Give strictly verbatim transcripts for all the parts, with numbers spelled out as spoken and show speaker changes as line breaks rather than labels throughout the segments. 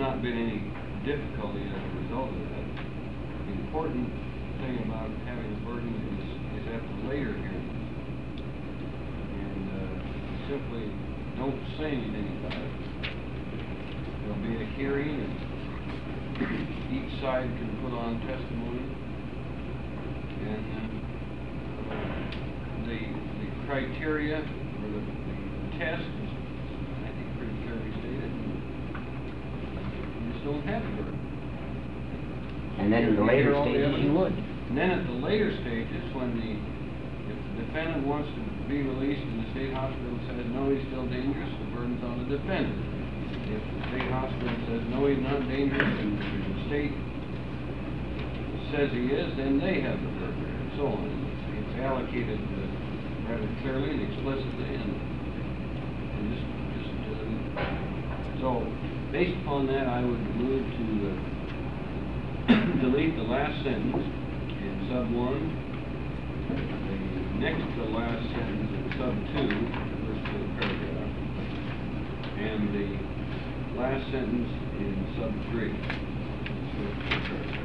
not been any difficulty as a result of that. The important thing about having a burden is, is at the later hearings. And uh, simply don't say anything about it. There'll be a hearing, and each side can put on testimony. And uh, the, the criteria or the, the test is, I think, pretty clearly stated. You just don't have a burden.
And then in the later stages you would.
And then at the later stages, when the, if the defendant wants to be released and the state hospital says, no, he's still dangerous, the burden's on the defendant. If the state hospital says, no, he's not dangerous, and the state says he is, then they have the burden, and so on. It's, it's allocated uh, rather clearly and explicitly, and, and just, just uh, so based upon that, I would move to uh, delete the last sentence in sub one, the next to last sentence in sub two, first full paragraph, and the last sentence in sub three, first full paragraph.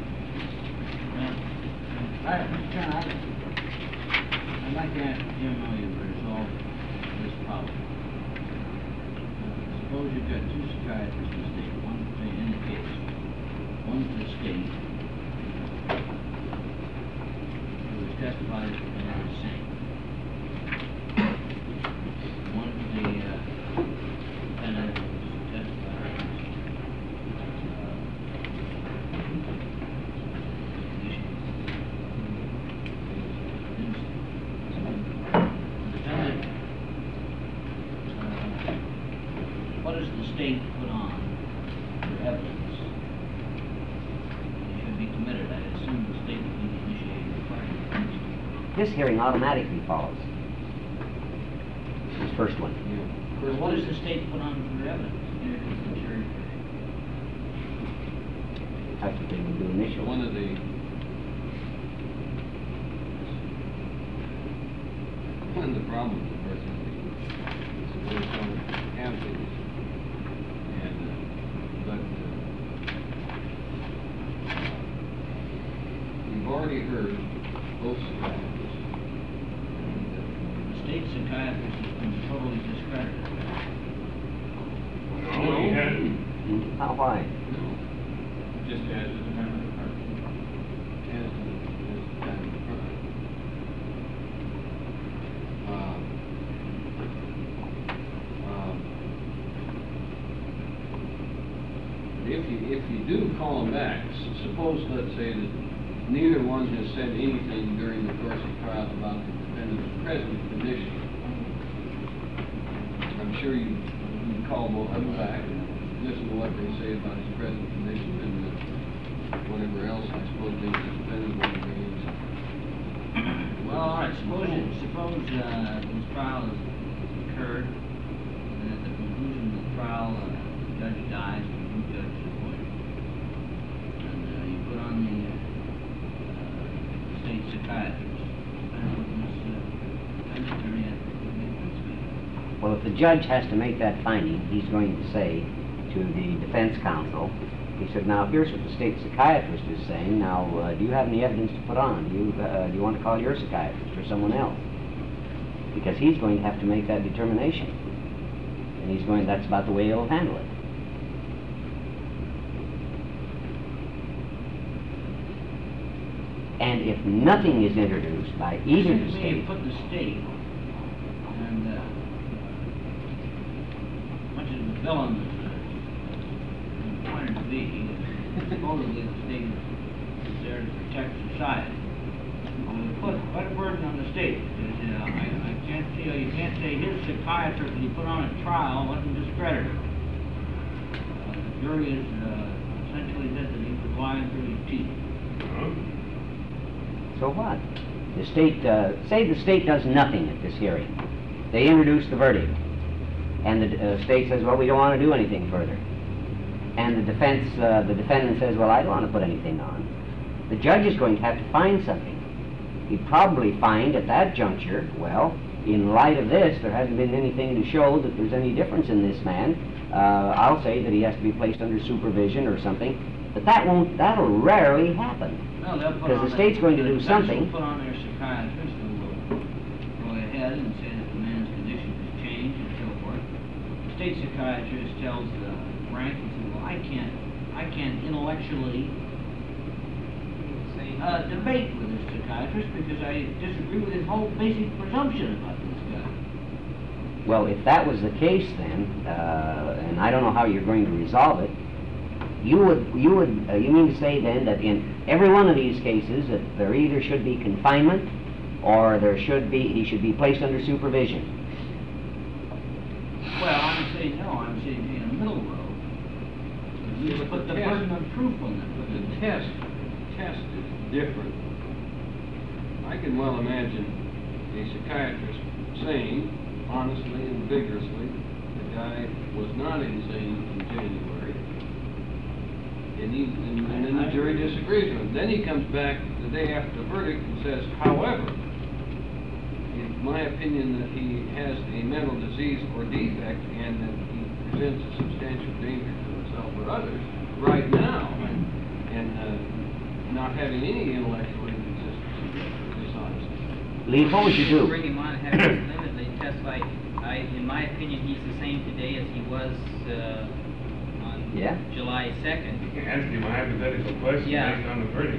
I, Mister Chairman, I'd like to ask Jim how you resolve this problem. Uh, suppose you've got two psychiatrists in the state, one in the case, one for the state, who has testified that they are the same. One for the uh, defendant who has testified as state put on for evidence should be committed. I assume the state would be initiating the crime.
This hearing automatically follows this first one.
Yeah. Well, what does the state put on for evidence? Introduce the jury verdict.
That's what they would do initially.
One of the one of the problems, of course, is the way some have these. We've already heard both psychiatrists.
The state psychiatrist has been totally discredited.
No, he hasn't.
How why?
No. Just as a defendant of crime. As a defendant of crime. Um, um, if you if you do call them back, suppose, let's say, that neither one has said anything during the course of trial about the defendant's present condition. I'm sure you you call both of them back and listen to what they say about his present condition, and uh, whatever else I suppose they the defendant will bring.
Well, all right. Suppose you, suppose uh, this trial has occurred, and at the conclusion of the trial, uh, the judge dies, and the new judge is appointed, and uh, you put on the uh, state psychiatrist.
Well, if the judge has to make that finding, he's going to say to the defense counsel, he said, now here's what the state psychiatrist is saying. Now, uh, do you have any evidence to put on? Do you, uh, do you want to call your psychiatrist or someone else? Because he's going to have to make that determination. And he's going, that's about the way he'll handle it. And if nothing is introduced by either the state...
You put the state, and uh, much as the villain is pointed to be, supposedly the state is there to protect society. You put quite a burden on the state. You know, I, I can't see, you can't say his psychiatrist that he put on a trial wasn't discredited. Uh, the jury is uh, essentially said that he was lying through his teeth.
So what? The state, uh, say the state does nothing at this hearing. They introduce the verdict. And the uh, state says, well, we don't want to do anything further. And the defense, uh, the defendant says, well, I don't want to put anything on. The judge is going to have to find something. He'd probably find at that juncture, well, in light of this, there hasn't been anything to show that there's any difference in this man. uh, I'll say that he has to be placed under supervision or something, but that won't, that'll rarely happen.
Well, they'll put
Because
on
the
their-
state's going to
the
do
defense
something.
will put on their psychiatrist who will go ahead and say that the man's condition has changed and so forth. The state psychiatrist tells the rank and says, well, I can't, I can't intellectually uh, debate with this psychiatrist because I disagree with his whole basic presumption about this guy.
Well, if that was the case then, uh, and I don't know how you're going to resolve it, you would, you would, uh, you mean to say then that in every one of these cases that there either should be confinement or there should be, he should be placed under supervision?
Well, I'm saying no, I'm saying in a middle road.
Yeah,
You
but
put
the
the
test-
burden of proof on them.
But the test, test is different. I can well imagine a psychiatrist saying, honestly and vigorously, the guy was not insane in January. And he, and, and then the jury disagrees with him. Then he comes back the day after the verdict and says, however, in my opinion that he has a mental disease or defect and that he presents a substantial danger to himself or others right now, and, and uh, not having any intellectual inconsistency or dishonesty.
Lee, what would you do?
Bring him on, have his limited testify. I, in my opinion, he's the same today as he was, uh, on
Yeah.
July second.
You can ask him a hypothetical question
Yeah.
based on the verdict.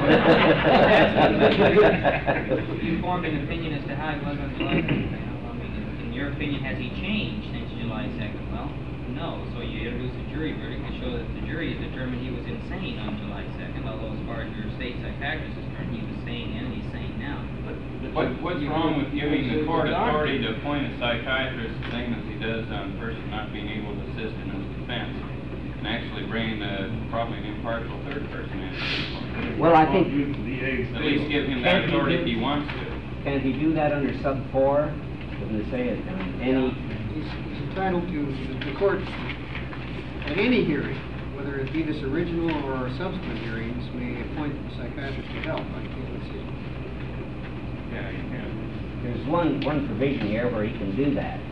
You formed an opinion as to how he was on July second. I mean, in- in your opinion, has he changed since July second? Well, no. So you introduce a jury verdict to show that the jury has determined he was insane on July second, although as far as your state psychiatrist is concerned, he was sane then and he's sane now.
What, what's wrong with giving the court authority to appoint a psychiatrist, the same as he does on a person not being able to assist in his defense, and actually bringing a, probably an impartial third person in?
Well, I think,
At least give him that authority if he wants to.
can he do that under sub four? Doesn't it say it, I mean, any,
He's he's entitled to, the court, at any hearing, whether it be this original or subsequent hearings, may appoint a psychiatrist to help. I can't see.
Yeah, you can.
there's one, one provision here where he can do that.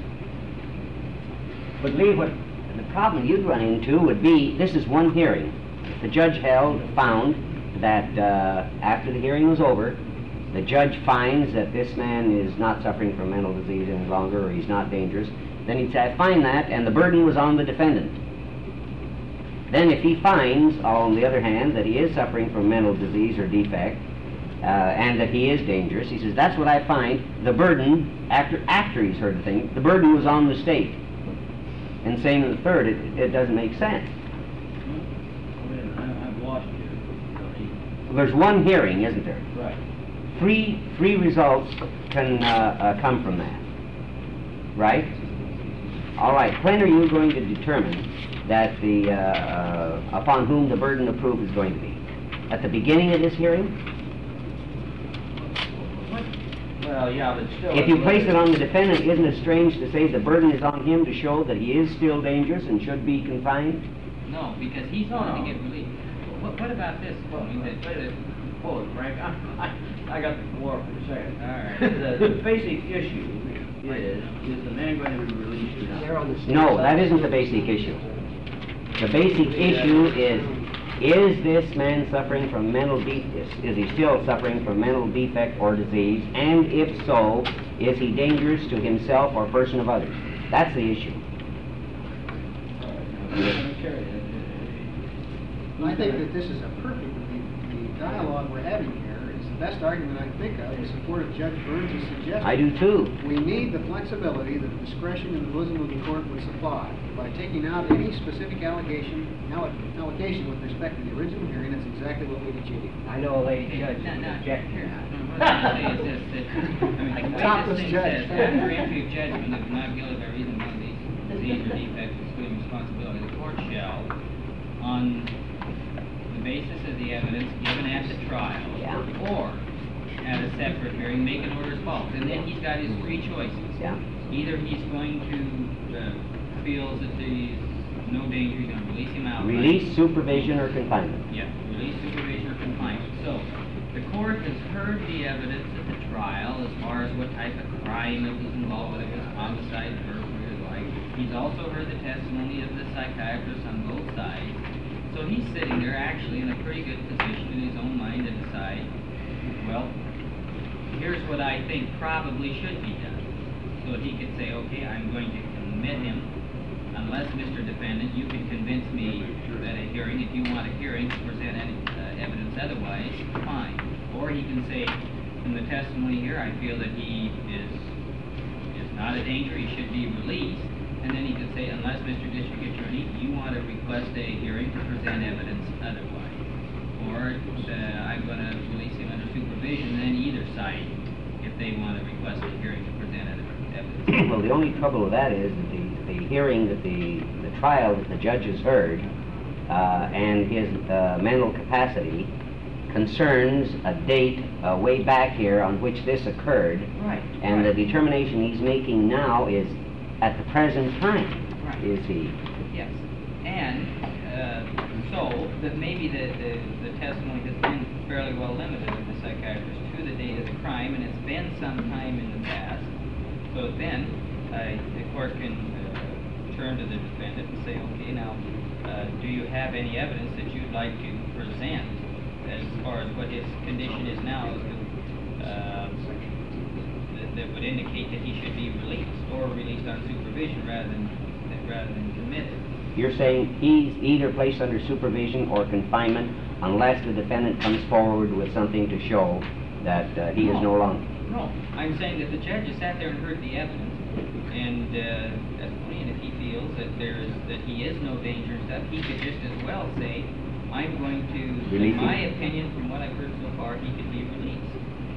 But Lee, what, the problem you'd run into would be, this is one hearing. If the judge held, found that uh, after the hearing was over, the judge finds that this man is not suffering from mental disease any longer, or he's not dangerous, then he'd say, I find that, and the burden was on the defendant. Then if he finds, on the other hand, that he is suffering from mental disease or defect, uh, and that he is dangerous, he says, that's what I find, the burden, after, after he's heard the thing, the burden was on the state. And same in the third, it, it doesn't make sense.
Wait a minute, I- I've lost you.
There's one hearing, isn't there?
Right.
Three, three results can uh, uh, come from that, right? All right, when are you going to determine that the, uh, uh, upon whom the burden of proof is going to be? At the beginning of this hearing?
Well, yeah, but still.
If you place it on the defendant, isn't it strange to say the burden is on him to show that he is still dangerous and should be confined?
No, because he's
No,
going
no.
to get relief. What, what about this? I mean, that, that,
Hold it, Frank, I, I I got the floor for a second.
All right.
The, the basic issue is, is the man going to be released or not?
They're on the state
No,
side.
that isn't the basic issue. The basic issue is, is this man suffering from mental defect, is he still suffering from mental defect or disease? And if so, is he dangerous to himself or person of others? That's the issue.
I think that this is a perfect, the, the dialogue we're having here is the best argument I can think of in support of Judge Burns' suggestion.
I do too.
We need the flexibility that the discretion in the bosom of the court would supply. By taking out any specific allegation, alloc- allocation with respect to the original hearing, that's exactly what we've achieved.
I know a lady
No,
judge
no,
who
no,
objects
here,
to that.
what I'm saying is this, that, I mean, the way
Topless
this thing
judge.
says, after entry of judgment of not guilty by reason of one of these disease or defects excluding responsibility, the court shall, on the basis of the evidence given at the trial,
Yeah.
or at a separate hearing, make an order as follows. And then he's got his three choices.
Yeah.
Either he's going to, uh, feels that there's no danger, he's gonna release him out.
Release, supervision, or confinement.
Yeah, release, supervision, or confinement. So, the court has heard the evidence at the trial as far as what type of crime it was involved, whether it was homicide, burglary, or like, He's also heard the testimony of the psychiatrists on both sides. So he's sitting there actually in a pretty good position in his own mind to decide, well, here's what I think probably should be done. So he could say, okay, I'm going to commit him, unless, Mister Defendant, you can convince me that a hearing, if you want a hearing to present any uh, evidence otherwise, fine. Or he can say, from the testimony here, I feel that he is is not a danger, he should be released. And then he could say, unless, Mister District Attorney, you want to request a hearing to present evidence otherwise. Or uh, I'm going to release him under supervision, and then either side, if they want to request a hearing to present evidence.
Well, the only trouble with that is that the, the hearing that the, the trial that the judge has heard, uh, and his uh, mental capacity concerns a date uh, way back here on which this occurred.
Right.
And
right.
the determination he's making now is at the present time,
Right.
is he?
Yes. And uh, so that maybe the, the, the testimony has been fairly well limited of the psychiatrist to the date of the crime, and it's been some time in the past. So then uh, the court can uh, turn to the defendant and say, okay, now, uh, do you have any evidence that you'd like to present as far as what his condition is now, uh, that, that would indicate that he should be released, or released on supervision rather than rather than committed?
You're saying he's either placed under supervision or confinement unless the defendant comes forward with something to show that uh, he
No.
is no longer.
No, I'm saying that the judge has sat there and heard the evidence, and uh, testimony, and if he feels that there is that he is no danger and stuff, he could just as well say, I'm going to,
Release
in my
him.
opinion, from what I've heard so far, he could be released.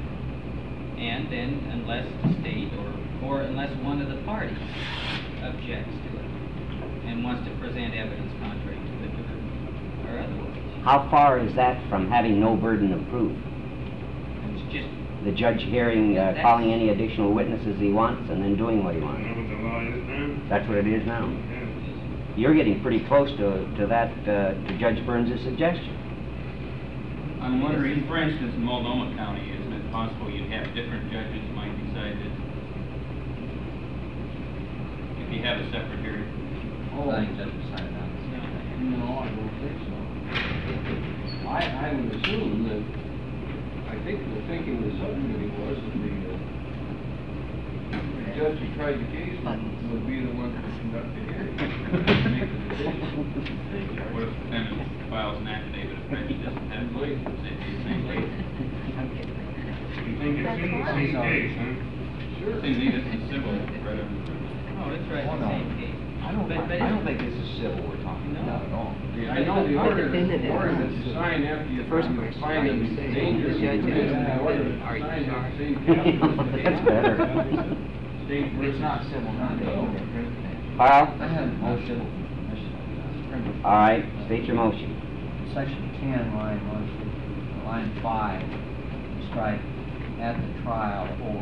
And then, unless the state or or unless one of the parties objects to it and wants to present evidence contrary to it or, or otherwise,
How far is that from having no burden of proof?
it's just
The judge hearing, uh,
That's-
calling any additional witnesses he wants and then doing what he
You
wants.
know what the law is now?
That's what it is now.
Yeah.
You're getting pretty close to, to that, uh, to Judge Burns' suggestion.
I'm wondering, for instance, in Multnomah County, isn't it possible you'd have different judges might decide that if you have a separate hearing?
Oh,
I think that's decided on.
no, I don't think so. I, I would assume that, I think the thinking of the subcommittee was that the, uh, the judge who tried the case would, would be the one to conduct the hearing. Make the decision.
What if the defendant files an affidavit of prejudice and has to sit the same way?
You think it's in the same case, huh?
Sure.
Seems to me this is civil, right under.
oh, it's right
Oh,
in the
no.
same case.
I don't,
But-
I
but
I don't
it's-
think this is civil we're talking
No.
about at all.
Yeah, I know the order,
defendant
the order
is-
that's signed after you
First
find
question,
find
are
them
you saying
dangerous,
the judge
and
has
the
to
order
defend, are you
that's signed
sorry?
at the same time.
That's better.
State
It's
versus-
not civil, not civil.
Carl?
I have a motion.
All right, state your motion.
Section ten, line one, line five, strike at the trial or.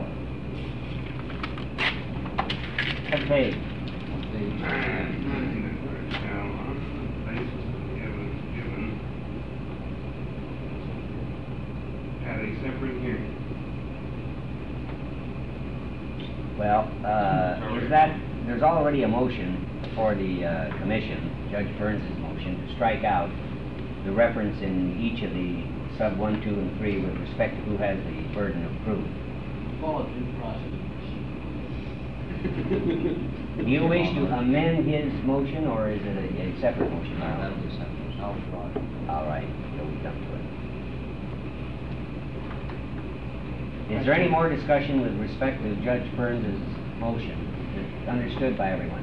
Okay.
The,
Now, on the basis of the evidence given at a separate hearing.
Well, uh, is that, there's already a motion for the uh, commission, Judge Burns' motion, to strike out the reference in each of the sub one, two, and three with respect to who has the burden of proof.
Call it due process.
Do you wish to amend his motion, or is it a, a separate motion?
that'll be separate. I'll withdraw it.
All right, so we come to it. Is there any more discussion with respect to Judge Burns' motion? Is it understood by everyone?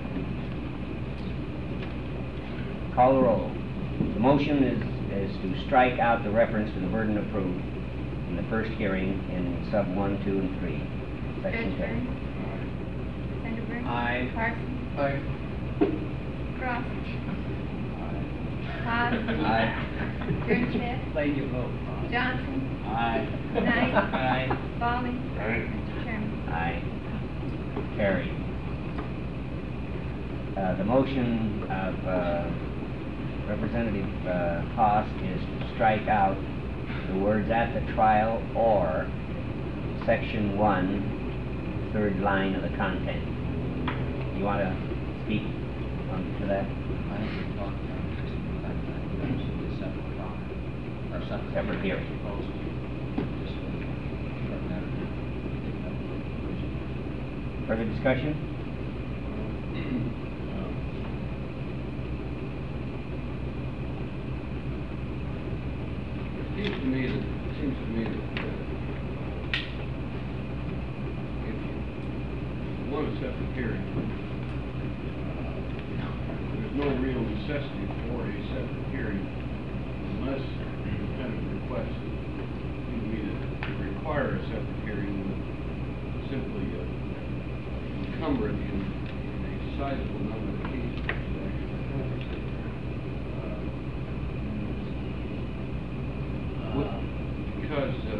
Call the roll. The motion is, is to strike out the reference to the burden of proof in the first hearing in sub one, two, and three, section
Judge
ten.
Burns? Sanderberg?
Aye.
Carson?
Aye.
Cross? Todd?
Aye.
Stern-Smith?
Lady you vote.
Johnson?
Aye.
Knight?
Aye.
Spalding?
Right?
Mister Chairman?
Aye. Carried. Uh, the motion of, uh, Representative, uh, Haas is to strike out the words "at the trial" or section one, third line of the content. You wanna speak um, to that?
I think we talked about it, that, that it should be a separate trial, or separate.
Separate hearing.
Proposed, just for, for that, take that conclusion.
Further discussion?
It seems to me that, it seems to me that, uh, if you want a separate hearing, uh, there's no real necessity for a separate hearing unless the defendant requests it. Seems to me that to require a separate hearing would simply uh, encumber it in, in a sizable number of cases. Well, because uh,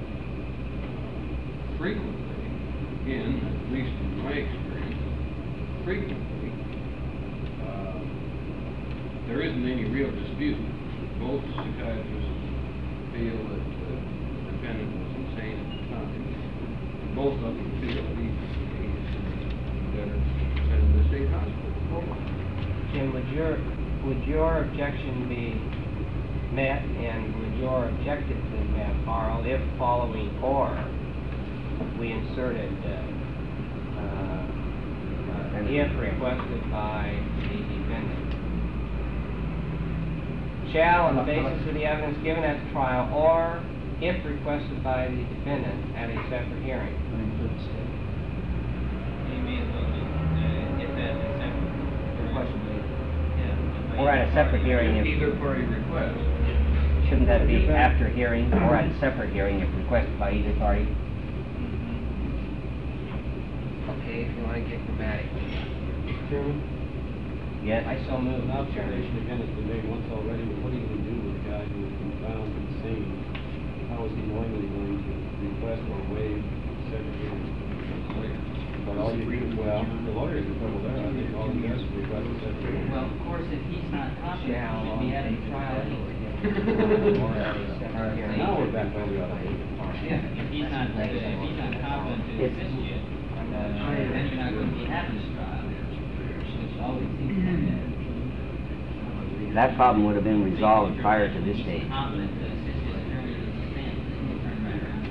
frequently, again, at least in my experience, frequently, uh, there isn't any real dispute. Both psychiatrists feel that uh, the defendant was insane at the time, and both of them feel that he, he's better sent to the state hospital.
Jim, would your, would your objection be met, and would your objective be met, Carl, if following or we inserted, uh, uh, uh, if requested by the defendant? Shall, on the basis of the evidence given at the trial, or if requested by the defendant at a separate hearing?
You may as well just, uh, if that is separate.
Requested.
Yeah.
Or at a separate hearing if...
Either party request.
Shouldn't that be after hearing or at a separate hearing if requested by either party?
Okay, if you want to get dramatic.
Chairman,
Yes?
I so move.
an observation again has been made once already, but what are you going to do with a guy who has been found insane? How is he knowingly going to request or waive separate hearing? But all you do, well, the lawyer's in trouble there, I think all he does is request a separate hearing.
Well, of course, if he's not confident, he should be having a trial anyway.
Now we're back where we are.
Yeah, if he's not, uh, if he's not confident to
It's-
assist you, uh, then you're not going to be having this trial. Which always seems like that.
That problem would have been resolved prior to this date.
He's confident to assist his attorney to defend, and you turn right around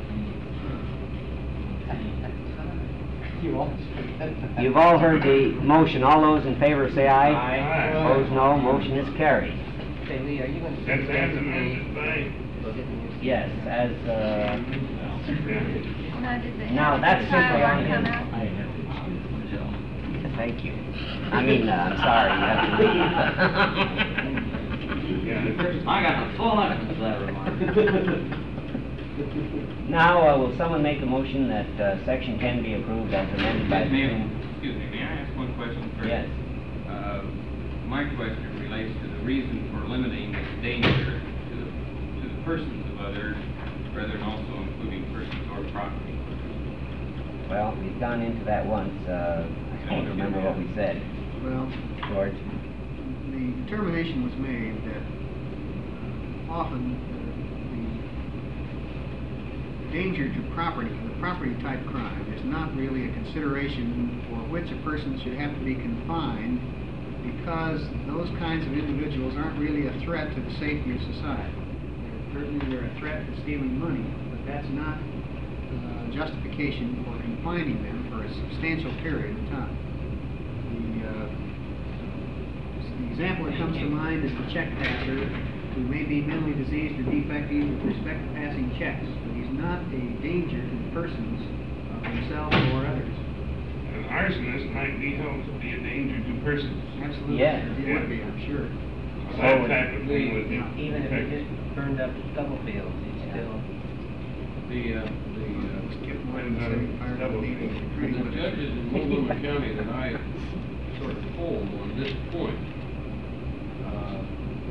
and
You always forget that.
You've all heard the motion. All those in favor say aye.
Aye.
Opposed, no. Motion is carried.
Say, Lee, are you going to
That's
suspend
as amended
the...
by,
Yes, as, uh,
yeah.
Now, did the
now that's simply
trial
on
come
him.
out?
Thank you. I mean, uh, I'm sorry, you have to leave.
Yeah.
I got the full evidence for that remark.
Now, uh, will someone make a motion that, uh, section ten be approved as amended by the...
May I, excuse me, may I ask one question first?
Yes.
Uh, my question relates to the reason for limiting this danger to, to the persons of others, rather than also including persons or property.
Well, we've gone into that once, uh, I can't remember what we said.
Well,
George?
the determination was made that uh, often uh, the danger to property, the property type crime, is not really a consideration for which a person should have to be confined, because those kinds of individuals aren't really a threat to the safety of society. Certainly they're a threat to stealing money, but that's not uh, justification for confining them for a substantial period of time. The, uh, the example that comes to mind is the check passer, who may be mentally diseased or defective with respect to passing checks, but he's not a danger to the persons of himself or others.
An arsonist might be held to be a danger to persons.
Absolutely.
Yeah.
It would be, I'm sure.
So that type of thing would be.
Even if he just burned up double fields, he's still...
The, uh, the, uh,
Skip one and say, fire
Double.
the
The judges in Multnomah County that I sort of polled on this point, uh,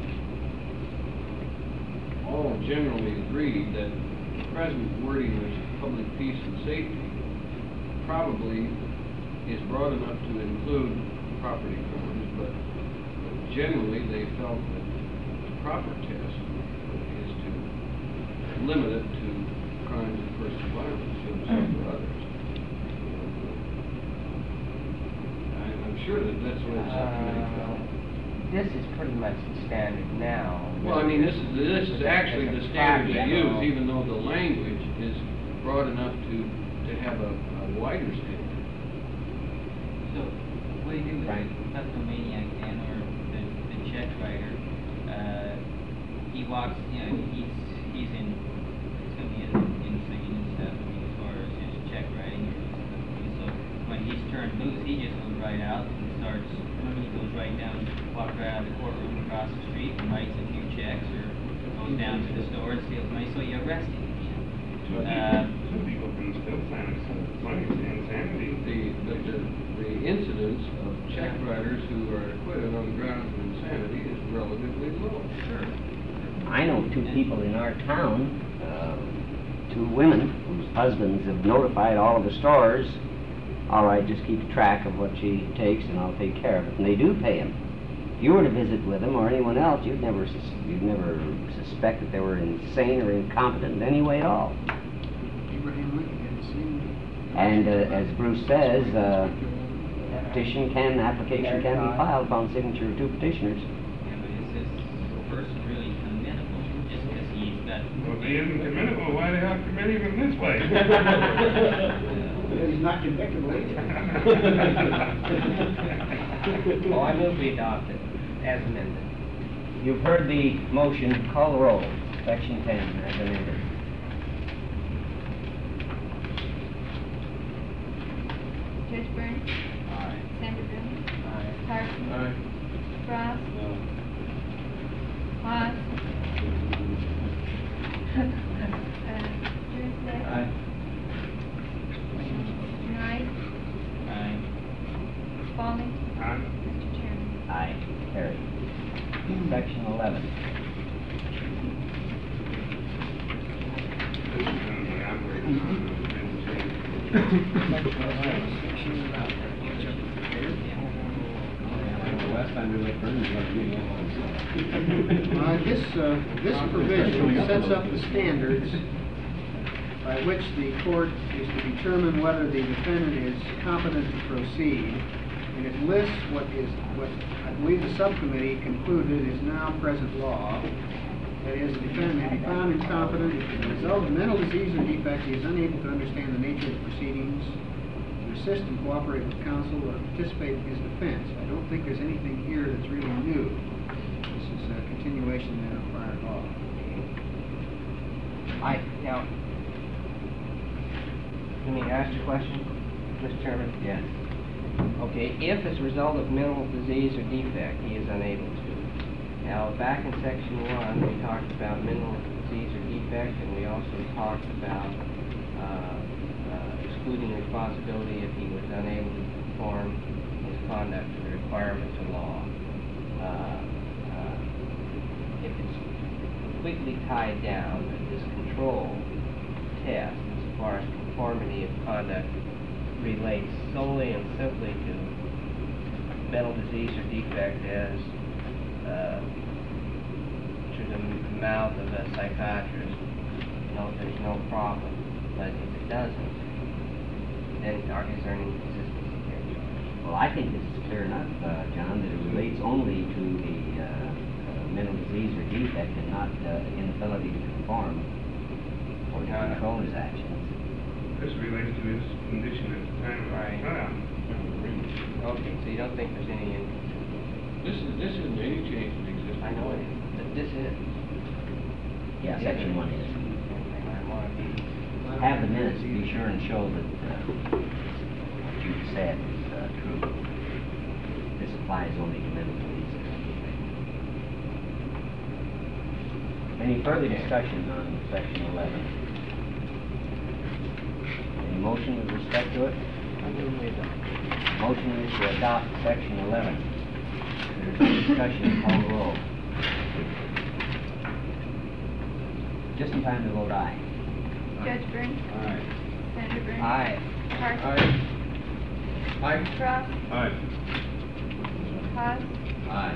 all generally agreed that the present wording of public peace and safety probably is broad enough to include property crimes, but generally they felt that the proper test is to limit it to crimes of personal violence, to themselves or others. I- I'm sure that that's the way the subcommittee
Uh,
felt.
This is pretty much the standard now.
Well, I mean, this is, this is actually the standard they use,
Caveat.
even though the language is broad enough to, to have a, a wider standard.
So, what do you do with
Right.
the kleptomaniac then, or the, the check writer? Uh, he walks, you know, he's, he's in, it's gonna be in, insane and stuff, I mean, as far as his check writing or stuff. So, when he's turned loose, he just goes right out and starts, he goes right down, walks right out of the courtroom, across the street, and writes a few checks, or goes down to the store and steals money, so you arrest him again.
Some
Uh,
people, some people can still find money in insanity.
The, the, the, the incidence of check writers who are acquitted on the grounds of insanity is relatively low.
Sure.
I know two people in our town, uh, two women whose husbands have notified all of the stores, all right, just keep track of what she takes and I'll take care of it, and they do pay them. If you were to visit with them or anyone else, you'd never, sus- you'd never suspect that they were insane or incompetent in any way at all.
Abraham Lincoln had the same.
And uh, as Bruce says, uh, petition can, application can be filed upon signature of two petitioners.
Yeah, but is this person really committable just because he's got?
Well, if he isn't committable, why the hell commit him in this way?
He's not convictable
Oh, I move we adopt it as amended.
You've heard the motion, call the roll. Section ten, as amended.
Judge Burns,
Aye.
Sanderson,
Aye.
Carson,
Aye.
Frost,
No.
Haas, uh, Junice,
Aye.
Knight,
Aye.
Spalding,
Huh?
Mister Chairman.
Aye, carried. Section eleven.
This is something I'm waiting on, it's
Last time we let Bernie run the meeting.
Uh, this, uh, this provision sets up the standards by which the court is to determine whether the defendant is competent to proceed. And it lists what is, what I believe the subcommittee concluded is now present law. That is, the defendant may be found incompetent if as a result of mental disease or defect he is unable to understand the nature of the proceedings, to assist and cooperate with counsel, or participate in his defense. I don't think there's anything here that's really new. This is a continuation then of prior law.
I, now, let me ask you a question, Mister Chairman?
Yes.
Okay, if as a result of mental disease or defect, he is unable to. Now, back in section one, we talked about mental disease or defect, and we also talked about uh, uh, excluding responsibility if he was unable to perform his conduct to the requirements of law. Uh, uh, if it's completely tied down, that this control test, as far as conformity of conduct, relates solely and simply to mental disease or defect as uh, to the mouth of a psychiatrist, you know, there's no problem. But if it doesn't, then are, is there any consistency here, George?
Well, I think this is clear enough, uh, John, that it relates only to the uh, uh, mental disease or defect and not uh, inability to conform or to
Uh,
control his actions.
This relates to his condition at the time of
Right.
the trial.
Okay, so you don't think there's any inconsistency?
This is, this isn't any change in existing.
I know it is, but this is.
Yeah, section one is.
I want to be.
Have the minutes to be sure and show that uh, what you said is uh, true. This applies only to mental disease. Any further discussion on section eleven? Any motion with respect to it? Motion is to adopt section eleven. There's no discussion, call the roll. Just in time to vote aye.
Judge Burns,
Aye.
Senator Burns.
Aye.
Carson.
Aye.
Frost,
Aye.
Haas,
Aye.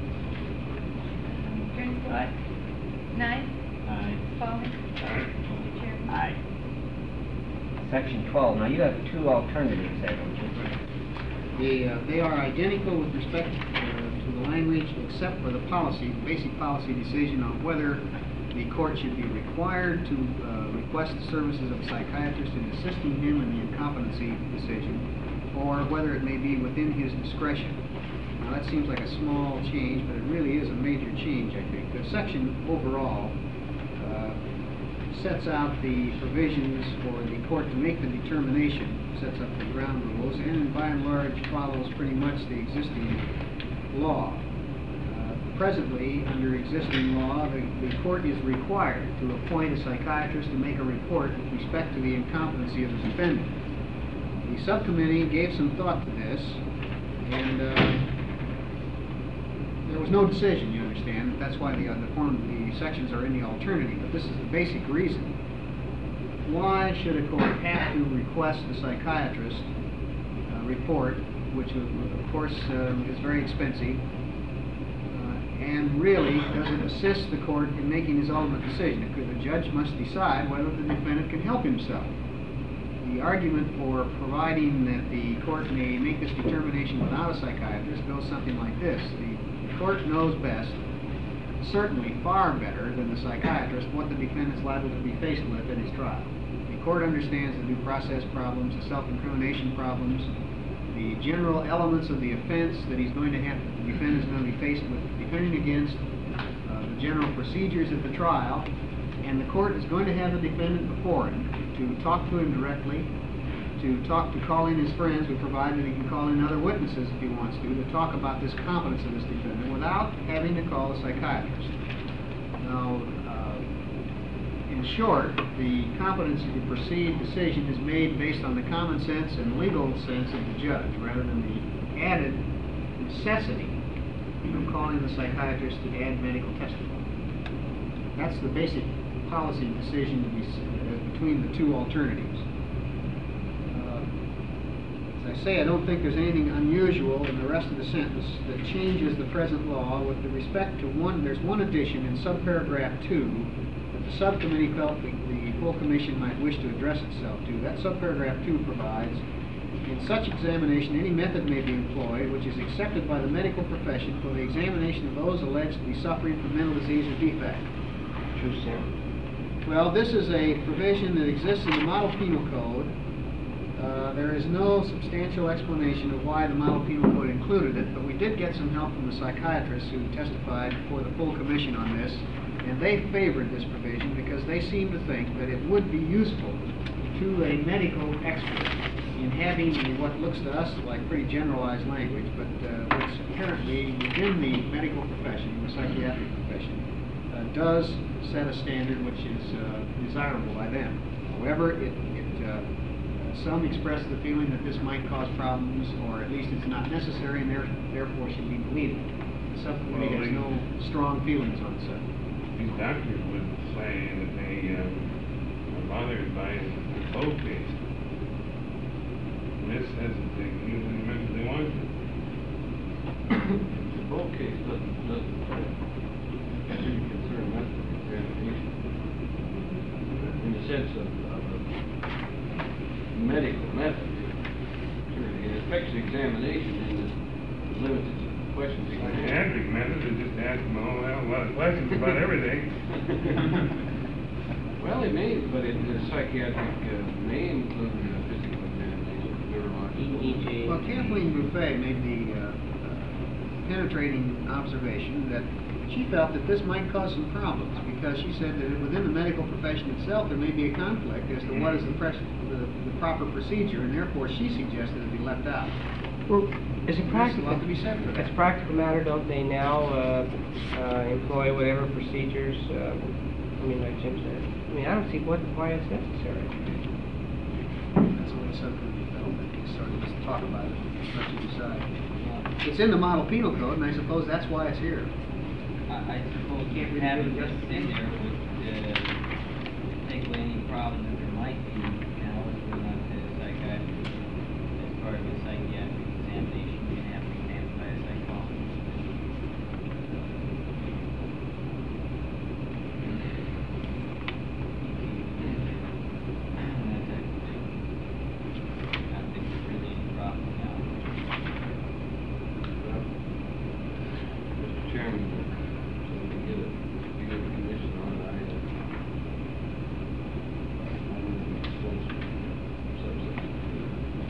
Junice.
Aye.
Knight,
Aye.
Spalding,
Aye.
Mister Chairman.
Aye. Section twelve, now you have two alternatives there, don't you?
They, uh, they are identical with respect uh, to the language, except for the policy, the basic policy decision on whether the court should be required to uh, request the services of a psychiatrist in assisting him in the incompetency decision, or whether it may be within his discretion. Now, that seems like a small change, but it really is a major change, I think. The section overall uh, sets out the provisions for the court to make the determination, sets up the ground rules, and by and large follows pretty much the existing law. Uh, presently, under existing law, the, the court is required to appoint a psychiatrist to make a report with respect to the incompetency of the defendant. The subcommittee gave some thought to this, and uh, there was no decision, you understand. That's why the, uh, the, form, the sections are in the alternative, but this is the basic reason. Why should a court have to request a psychiatrist uh, report, which of, of course uh, is very expensive, uh, and really doesn't assist the court in making his ultimate decision? Because the judge must decide whether the defendant can help himself. The argument for providing that the court may make this determination without a psychiatrist goes something like this. The The court knows best, certainly far better than the psychiatrist, what the defendant is liable to be faced with in his trial. The court understands the due process problems, the self-incrimination problems, the general elements of the offense that he's going to have, the defendant is going to be faced with defending against, uh, the general procedures at the trial, and the court is going to have the defendant before him to talk to him directly, to talk, to call in his friends, we provide that he can call in other witnesses if he wants to, to talk about this competence of this defendant without having to call a psychiatrist. Now, uh, in short, the competency to proceed decision is made based on the common sense and legal sense of the judge, rather than the added necessity of calling the psychiatrist to add medical testimony. That's the basic policy decision to be, uh, between the two alternatives. I say I don't think there's anything unusual in the rest of the sentence that changes the present law with the respect to one. There's one addition in subparagraph two that the subcommittee felt the, the full commission might wish to address itself to. That subparagraph two provides, in such examination any method may be employed which is accepted by the medical profession for the examination of those alleged to be suffering from mental disease or defect.
True, sir.
Well, this is a provision that exists in the Model Penal Code. Uh, there is no substantial explanation of why the Model Penal Code included it, but we did get some help from the psychiatrists who testified before the full commission on this, and they favored this provision because they seem to think that it would be useful to a medical expert in having what looks to us like pretty generalized language, but uh, which apparently within the medical profession, the psychiatric profession, uh, does set a standard which is uh, desirable by them. However, it, it uh, some express the feeling that this might cause problems, or at least it's not necessary, and there, therefore should be deleted. The subcommittee
Well,
has no strong feelings on the subject.
These doctors would say that they um, are bothered by the flow case. This says that they can use any method they want to.
The Bolt case doesn't, doesn't really concern method of examination in the sense of, of a medical method. It affects the examination in the limited questions.
Psychiatric method is just ask them a whole hell of a lot of questions about everything.
Well, it may, but it, the psychiatric uh, may include uh, physical examination, neurological.
Well, Kathleen Buffet made the uh, uh, penetrating observation that she felt that this might cause some problems, because she said that within the medical profession itself there may be a conflict as to what is the, pres the, the proper procedure, and therefore she suggested it be left out.
Well, as a
There's a
practical,
lot to be said for that.
as a practical matter, don't they now uh, uh, employ whatever procedures? Uh, I mean, like Jim said. I mean, I don't see what why it's necessary.
That's what the subcommittee felt, that they started to talk about it, let you decide. It's in the Model Penal Code, and I suppose that's why it's here.
I, I suppose having this in there would uh, take away any problem that there might be now if we're not the psychiatrist. As part of a psychiatric examination, you have to be examined by a psychologist. And that's it. I don't think there's really any problem now.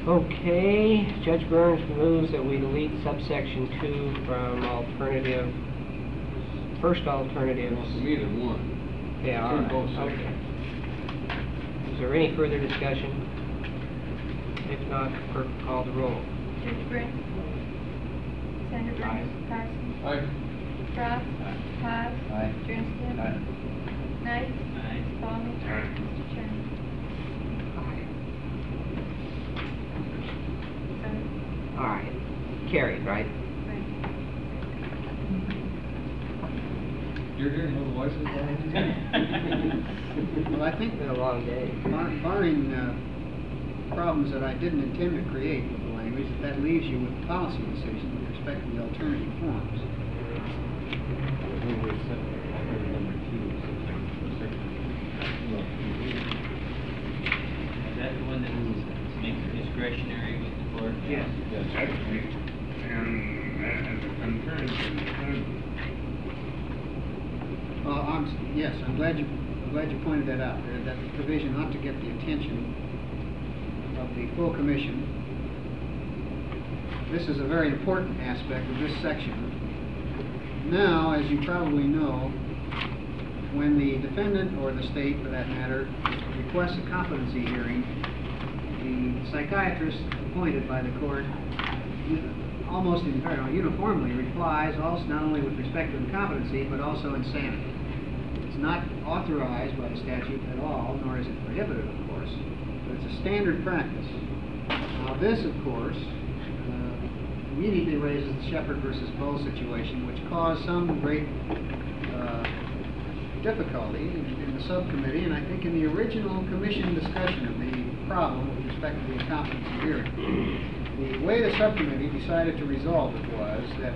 Okay, Judge Burns moves that we delete subsection two from alternative, first alternative.
From either one.
Yeah, all
From
right,
both
okay.
sections.
Is there any further discussion? If not, clerk will call the roll.
Judge Burns. Senator Burns. Carson.
Aye.
Ross. Haas.
Aye.
Ernstine.
Aye.
Knight.
Aye.
Spelman.
Aye.
Mister Chairman. Sorry.
All right, carried, right?
Right.
You're hearing little voices
Well, I think
It's been a long day.
bar- barring uh, problems that I didn't intend to create with the language, that leaves you with policy decision with respect to the alternative forms.
We were set, I heard number two, section, section.
Is that the one that makes it discretionary with the court?
Yes.
Yes.
Actually, and as a concern to the president,
Uh, I'm, s- yes, I'm glad you, I'm glad you pointed that out, there, that the provision ought to get the attention of the full commission. This is a very important aspect of this section. Now, as you probably know, when the defendant, or the state for that matter, requests a competency hearing, the psychiatrist appointed by the court u- almost invariably, uniformly replies also not only with respect to incompetency, but also insanity. It's not authorized by the statute at all, nor is it prohibited, of course, but it's a standard practice. Now this, of course, uh, immediately raises the Shepard versus Bowe situation, which caused some great uh, difficulty in, in the subcommittee, and I think in the original commission discussion of the problem with respect to the incompetency hearing. The way the subcommittee decided to resolve it was that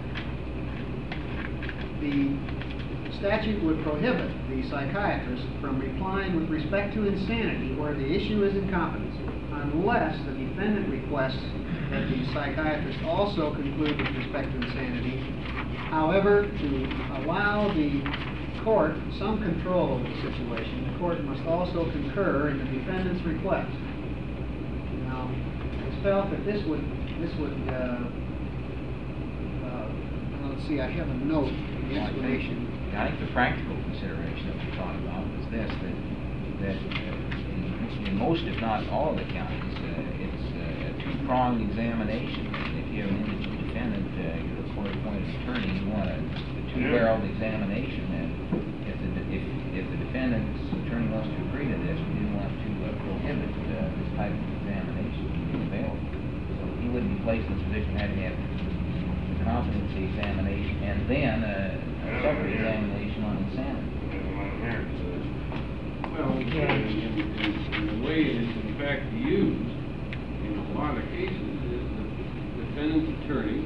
the statute would prohibit the psychiatrist from replying with respect to insanity where the issue is incompetency, unless the defendant requests that the psychiatrist also conclude with respect to insanity. However, to allow the court some control over the situation, the court must also concur in the defendant's request. Now, it's felt that this would, this would, uh, uh, let's see, I have a note, the explanation.
I think the practical consideration that we thought about was this, that, that uh, in, in most, if not all of the counties, uh, it's uh, a two-pronged examination. If you have an indigent defendant, uh, you're a court-appointed attorney, you want a, a two-barreled examination, and if the, if, if the defendant's attorney wants to agree to this, we didn't want to uh, prohibit uh, this type of examination from being available. So he wouldn't be placed in a position having to have the competency examination and then uh, a separate examination on insanity.
there's a lot of merit to this.
Well, in, in, in the way it is in fact used, in a lot of cases, is the defendant's attorney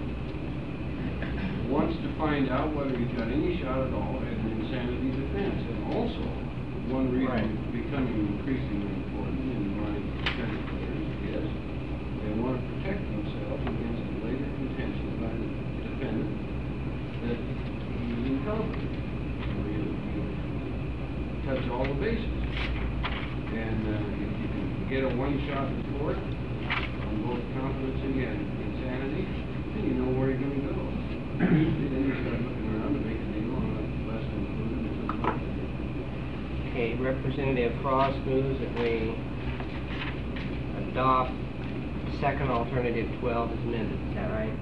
wants to find out whether he's got any shot at all at an insanity defense. And also, one reason
Right.
it's becoming increasingly important in my defense players is they want to protect themselves against the later contention by the defendant that he's incompetent. Or you, you touch all the bases. And uh, if you can get a one-shot report on both competency and insanity, then you know where you're going to go. Usually then you start looking around to make a deal on a less included or something like that.
Okay, Representative Frost moves that we adopt second alternative twelve as amended. Is that right?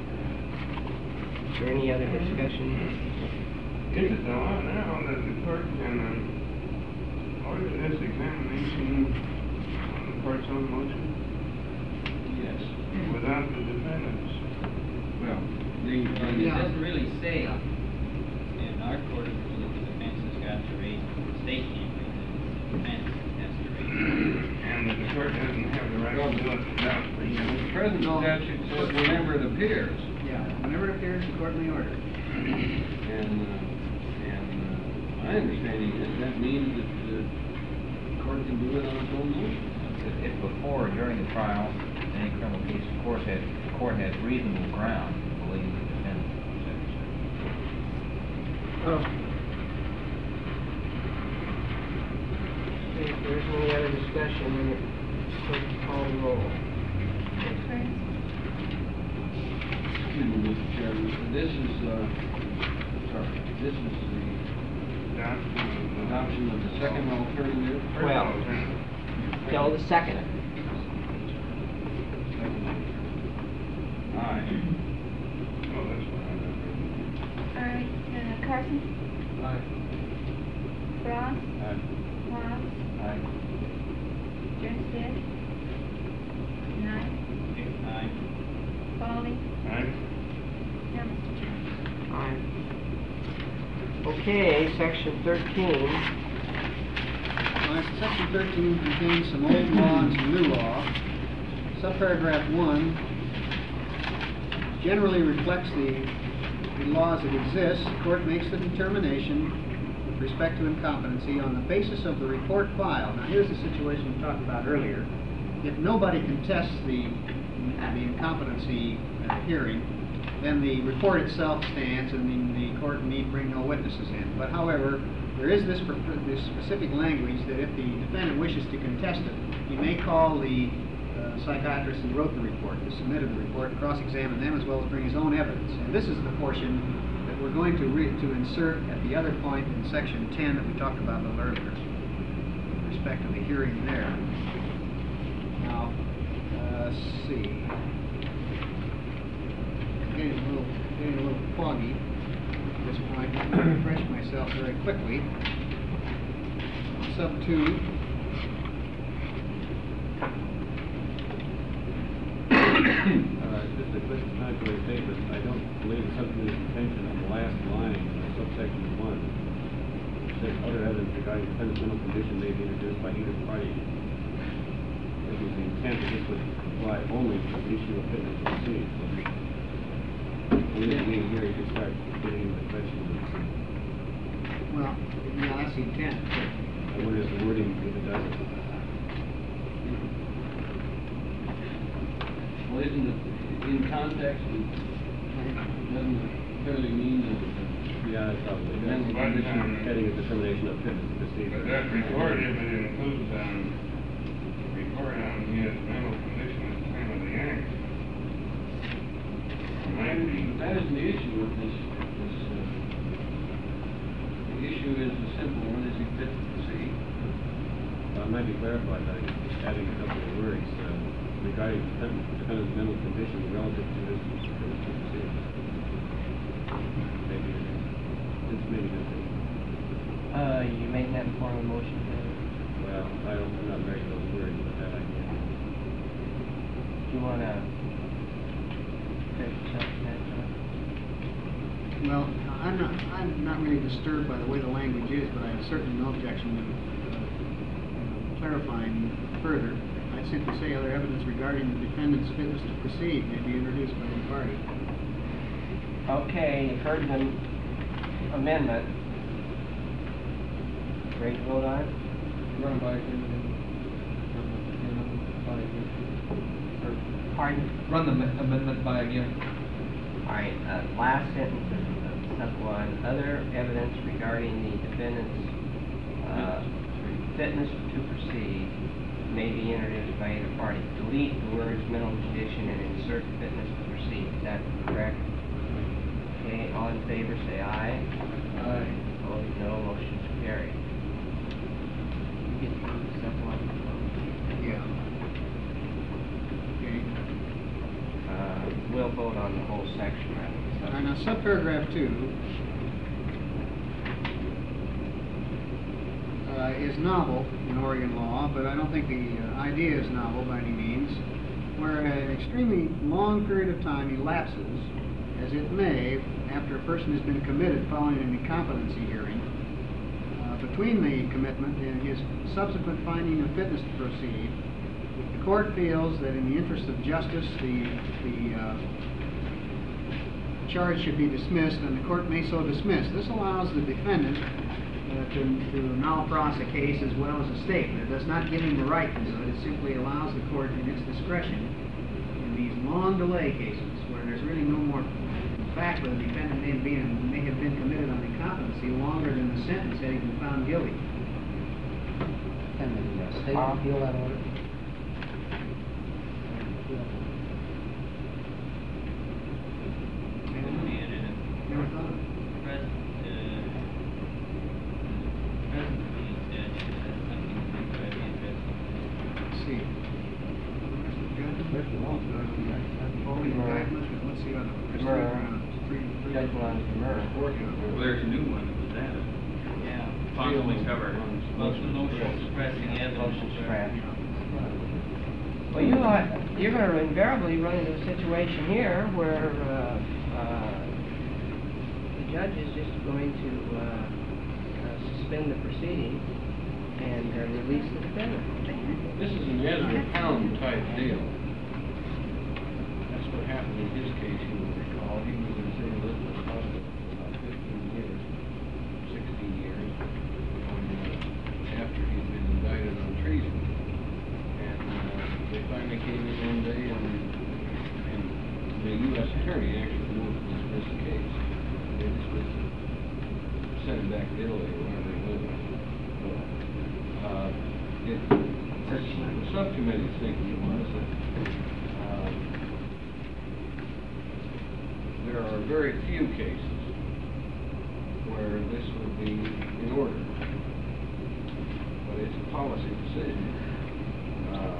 Is there any other discussion?
Is it now, now that the court can um, order this examination on the court's own motion
Yes.
without the defendant's?
Well, the,
Well,
the,
it doesn't really say, in our court of rule, that the defense has got to raise, the state can't raise it, the defense has to raise it.
And that the court doesn't have the right to do it without the,
the present
No.
statute says whenever it appears.
Yeah, whenever it appears in court in the order.
And, uh, and, uh, my understanding is that means that the court can do it on its own motion.
If, if before or during the trial, in any criminal case, the court had, the court has reasonable ground to believe the defendant was innocent.
Oh. Okay, if there's any other discussion, then it clerk will call the roll.
this is, uh, sorry, this is the adoption of the second alternative.
Well, no, the second.
Aye.
Oh, that's fine.
All right, uh, Carson,
Aye.
Frost,
Aye.
Hobbs,
Aye.
Grinstead, Knight,
Aye.
Foley,
Aye.
now Mister Jones.
Aye. Okay, section thirteen.
Well, section thirteen contains some old law and some new law. Subparagraph one generally reflects the, the laws that exist. The court makes the determination with respect to incompetency on the basis of the report file. Now, here's the situation we talked about earlier. If nobody contests the, the incompetency at a hearing, then the report itself stands and the, the court need bring no witnesses in. But however, there is this, this specific language that if the defendant wishes to contest it, he may call the uh, psychiatrist who wrote the report, who submitted the report, cross-examine them as well as bring his own evidence. And this is the portion that we're going to, re to insert at the other point in section ten that we talked about a little earlier, with respect to the hearing there. Now, uh, let's see. Getting a little, getting a little foggy at this point. I'm going to refresh myself very quickly. Sub two.
Uh, just a quick explanatory statement. I don't believe the subcommittee's intention on the last line of subsection one says other evidence regarding defendant's mental condition may be introduced by either party. It was the intent that this would apply only to the issue of fitness to proceed. We didn't mean here you could start getting into the question.
Well, yeah, that's the intent.
I wonder if the wording, if it doesn't.
Well, isn't it, in context, it doesn't clearly mean that,
Yeah, that's probably.
Then
That's
by the
condition,
time-
heading a determination of fitness to proceed.
But that report, if it includes, um, report on his mental condition at the time of the act, might be.
that isn't the issue with this, this, uh, the issue is a simple one, is he fit to proceed?
Uh, it might be clarified by just adding a couple of words, uh, regarding defendant- defendant's mental condition relative to his fitness to proceed. Maybe, it's maybe just,
Uh, you made that form of motion.
well, I don't, I'm not very good with words, but that I can.
Do you wanna fix yourself to that, John?
Well, I'm not, I'm not really disturbed by the way the language is, but I have certainly no objection to uh, clarifying further. I'd simply say other evidence regarding the defendant's fitness to proceed may be introduced by any party.
Okay, you've heard the amendment. Ready to vote on it?
Run by again.
Pardon?
Run the am- amendment by again.
All right, uh, last sentence of sub one, other evidence regarding the defendant's, uh, fitness to proceed may be introduced by either party. Delete the words mental condition and insert fitness to proceed. Is that correct? Okay, all in favor say aye.
Aye.
Opposed, no. Motion's carried. You get to move sub one.
Yeah. Okay.
Uh, we'll vote on the whole section rather than
All
sub-
right, now subparagraph two uh, is novel in Oregon law, but I don't think the uh, idea is novel by any means. Where an extremely long period of time elapses, as it may, after a person has been committed following an incompetency hearing, uh, between the commitment and his subsequent finding of fitness to proceed, if the court feels that in the interest of justice the, the uh, charge should be dismissed, then the court may so dismiss. This allows the defendant uh, to, to null pros a case as well as the state, but it does not give him the right to do it. It simply allows the court in its discretion in these long delay cases where there's really no more fact where the defendant may, be, may have been committed on incompetency longer than the sentence had he been found guilty.
Can the uh, state appeal that order?
Yeah.
voting indictment, let's see, on the
Murder.
three, three.
Judgment on murder.
Well, there's a new one that was added,
Yeah.
possibly covered.
Motion, motion suppressing evidence.
Motion suppressed. Well, you are, you're gonna invariably run into a situation here where, uh, uh, the judge is just going to, uh, uh, suspend the proceeding and uh, release the defendant.
This is an Ezra Pound type deal. That's what happened in his case, you will recall. He was in Saint Elizabeth Hospital for about fifteen years, sixteen years, when, uh, after he'd been indicted on treason. And uh, they finally came in one day and, and the U S attorney actually moved to dismiss the case. They dismissed it, sent it back to Italy or wherever he lived. Uh, it, the subcommittee's thinking was that uh, there are very few cases where this would be in order, but it's a policy decision. Uh,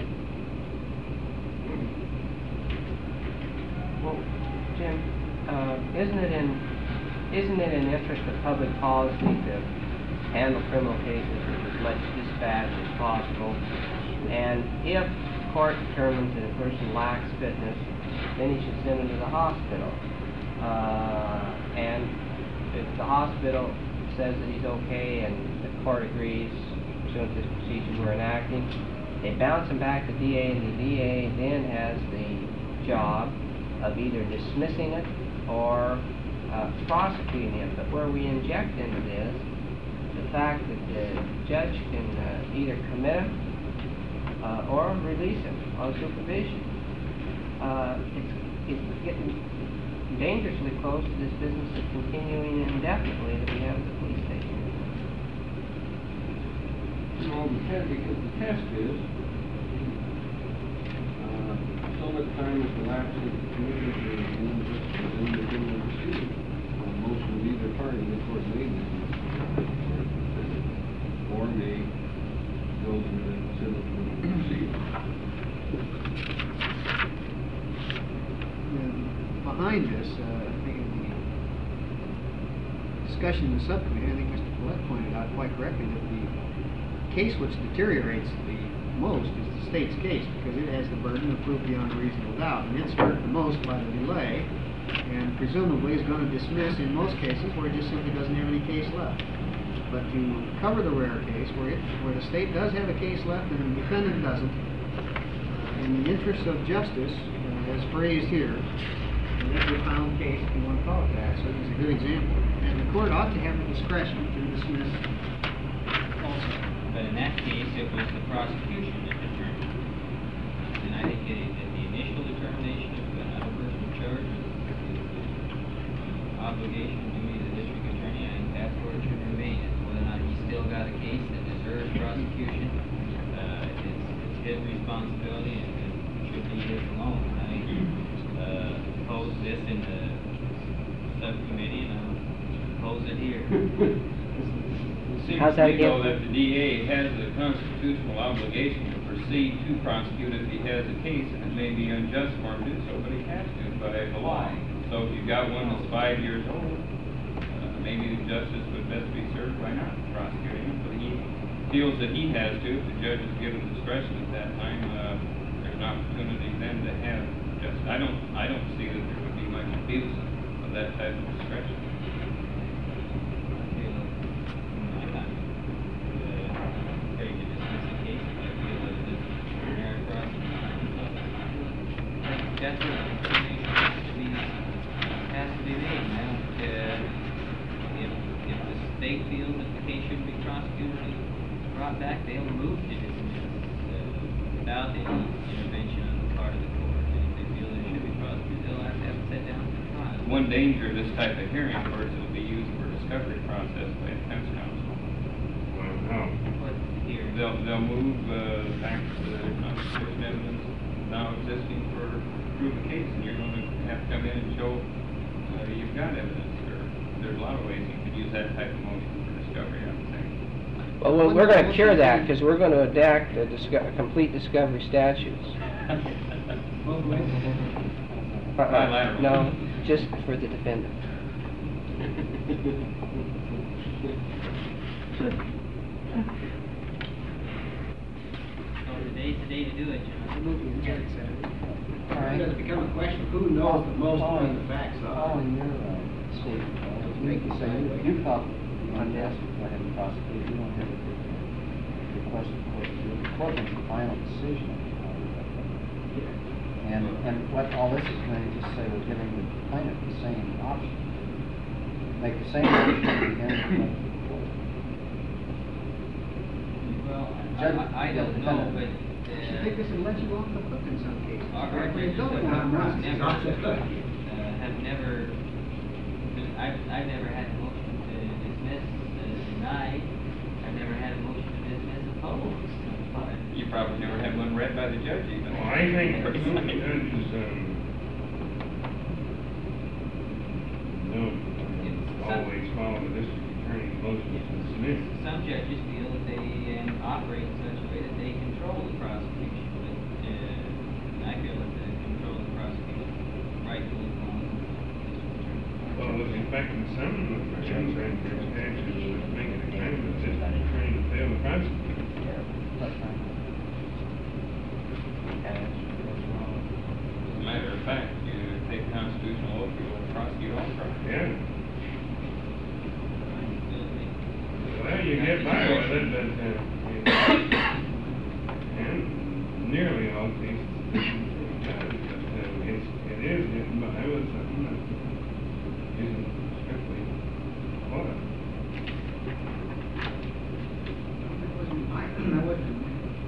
Well, Jim, uh, isn't it in, isn't it in interest of public policy to handle criminal cases with as much dispatch as possible? And if court determines that a person lacks fitness, then he should send him to the hospital. Uh, and if the hospital says that he's okay and the court agrees pursuant to this procedure we're enacting, they bounce him back to D A, and the D A then has the job of either dismissing it or uh, prosecuting him. But where we inject into this the fact that the judge can uh, either commit him uh, or release him on supervision, uh, it's, it's getting dangerously close to this business of continuing indefinitely that we have at the police station.
No, the test, because the test is, uh, so much time has elapsed since the commitment was in the criminal proceeding. Uh, motion of either party, the court made this, or may go to the civil proceeding.
Behind this, uh, I think in the discussion in the subcommittee, I think Mister Collette pointed out quite correctly that the case which deteriorates the most is the state's case, because it has the burden of proof beyond a reasonable doubt, and it's hurt the most by the delay, and presumably is going to dismiss in most cases where it just simply doesn't have any case left. But to cover the rare case where it, where the state does have a case left and the defendant doesn't, uh, in the interest of justice, uh, as phrased here, an Edward Pound case, if you want to call it that, so it's a good example. And the court ought to have the discretion to dismiss also.
But in that case, it was the prosecution that determined. And I think it, that the initial determination of another person charged with the obligation to be the district attorney, I think that's where it should remain. It's whether or not he's still got a case that deserves prosecution. Uh, it's, it's his responsibility and it should be his alone. I uh, pose this in the subcommittee and I'll pose it here.
Seems
How's
to
that
me though
again?
that the D A has a constitutional obligation to proceed to prosecute if he has a case, and it may be unjust for him to do so, but he has to by the law. So if you've got one that's five years old, uh, maybe the justice would best be served by not prosecuting him, but he feels that he has to. If the judge is given discretion at that time, uh, there's an opportunity then to have justice. I don't, I don't see that there would be much abuse of that type of discretion.
That's what the determination has to be, has to be made. Now, uh, if, if the state feels that the case should be prosecuted and brought back, they'll move to dismiss, uh, without any intervention on the part of the court. And if they feel it should be prosecuted, they'll have to have it set down for trial.
One danger of this type of hearing, of course, it'll be used for discovery process by defense counsel.
Well, no.
But here,
They'll, they'll move, uh, facts, uh, constitution evidence now existing for prove a case, and you're gonna have to come in and show, uh, you've got evidence, or there's a lot of ways you could use that type of motion for discovery, I would think.
Well, we're, we're gonna cure that, because we're gonna enact a disco- complete discovery statutes.
Both ways?
Uh, No, just for the defendant.
So today's the day to do it, John.
All right.
It's become a question of who knows the most when the facts
Oh,
are.
and you're right. See, uh, you say you, you felt unjust to go ahead and prosecute, you don't have to request the court to, the court makes the final decision. And, and what all this is going to just say, we're giving the plaintiff the same option. Make the same option again in front of the court.
Well,
Judge-
I, I don't know, but,
They should
uh,
take this and let you off the hook in some cases.
our, our
Correctly,
judges
don't
have
want
never,
to
never,
run.
uh, have never, I've, I've never had a motion to dismiss, uh, denied, I've never had a motion to dismiss opposed.
You probably never had one read by the judge even.
Well, I think some judges, um, don't always follow the district attorney's motion to dismiss.
Some judges feel that they um, operate in such a way that they control the prosecution, but uh, I feel that the control of the prosecution rightfully belongs to the district attorney.
Well, with respect to some of the friends and their statutes that make it a claim that the district attorney to fail the prosecutor.
That's right.
As a matter of fact, you take constitutional oath, you will prosecute all crimes.
Yeah. Well, you get by with it, but, uh, and nearly all cases, it does, but, uh, it's, it is getting by with something that isn't strictly law.
I wouldn't.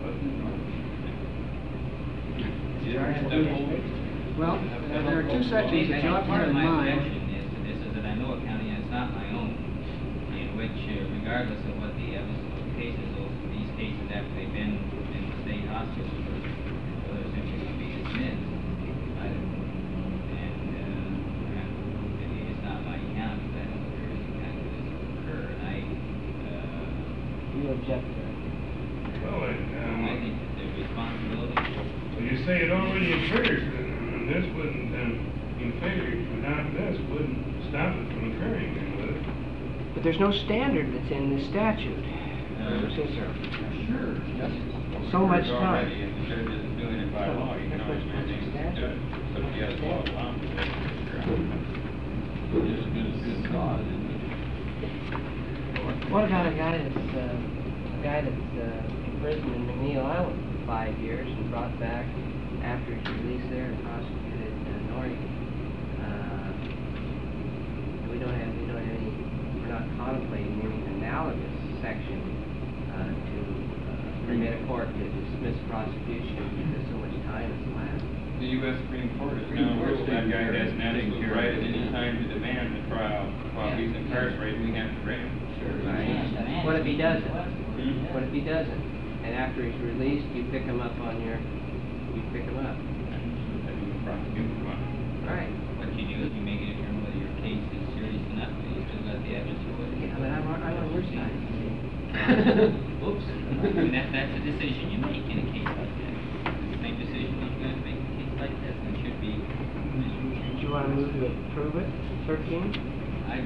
Well, there are two sections that you ought to have in
My
mind.
objection is to this is that I know a county, and it's not my own, in which uh, regardless of what the evidence of the cases, those, these cases after they've been in the state hospital, whether it's simply to be dismissed, I don't, and, uh, and it's not my county, that occurs, and that this occur, and I, uh,
You object to that.
Well, it, um,
I think that there's responsibility.
well, you say it already occurs, and this wouldn't, um, in failure to adopt this, wouldn't stop it from occurring, then, would it?
But there's no standard that's in the statute.
Uh,
Is there?
Sure.
So much
It's
time.
already, if the judge isn't doing it by law, you can always mandate the judge, but if he has law allowing it, that's
Just as good as good cause, isn't it?
What about a guy that's, uh, a guy that's, uh, imprisoned in McNeil Island for five years and brought back after his release there and prosecuted in Oregon? Uh, we don't have, we don't have any, we're not contemplating any analogous section, uh, to, uh, permit a court to dismiss prosecution because so much time has elapsed.
The U S Supreme Court has now ruled that guy has an absolute right at any time to demand the trial while he's incarcerated, we have to grant it.
Right. What if he doesn't?
Hmm?
What if he doesn't? And after he's released, you pick him up on your, you pick him up.
Prosecute him.
Right.
What you do is you make it determine whether your case is serious enough, and you still got the evidence for it.
Yeah, but I'm, on- I'm on your side.
Oops. And that, that's a decision you make in a case like that. The same decision you're going to make in a case like this, and it should be,
Do you want to move to approve it, thirteen?
I,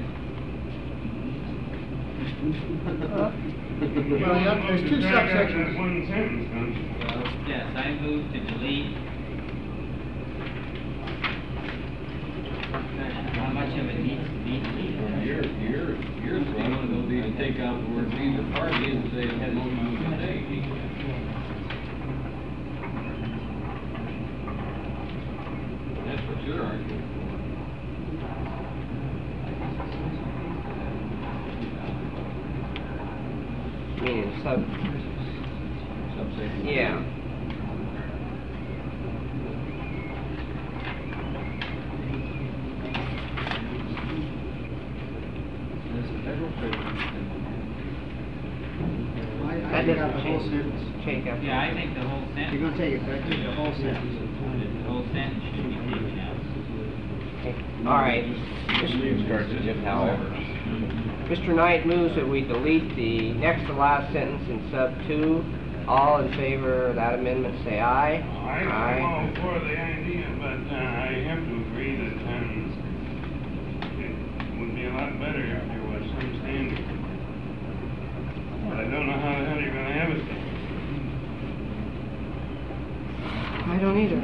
Well, yeah, there's two
Strike out that
subsections.
one sentence, don't you?
well, yes, I move to delete. How much of it needs to be deleted?
Your, your, your throwing will be to take out the word either party and say it had motion to mistake. That's what you're arguing
Meaning sub,
for. Subsection.
yeah.
There's a federal prison.
I, I
That
take out
doesn't
the whole
change,
sentence.
change up.
Yeah, I think the whole sentence.
You're gonna take it back, take the whole sentence.
The whole sentence should be taken out.
All right.
Starts as if however.
Mister Knight moves that we delete the next to last sentence in sub two All in favor of that amendment, say aye.
I, I'm all for the idea, but uh, I have to agree that um, it would be a lot better if there was some standard. But I don't know how the hell you're gonna have it.
I don't either.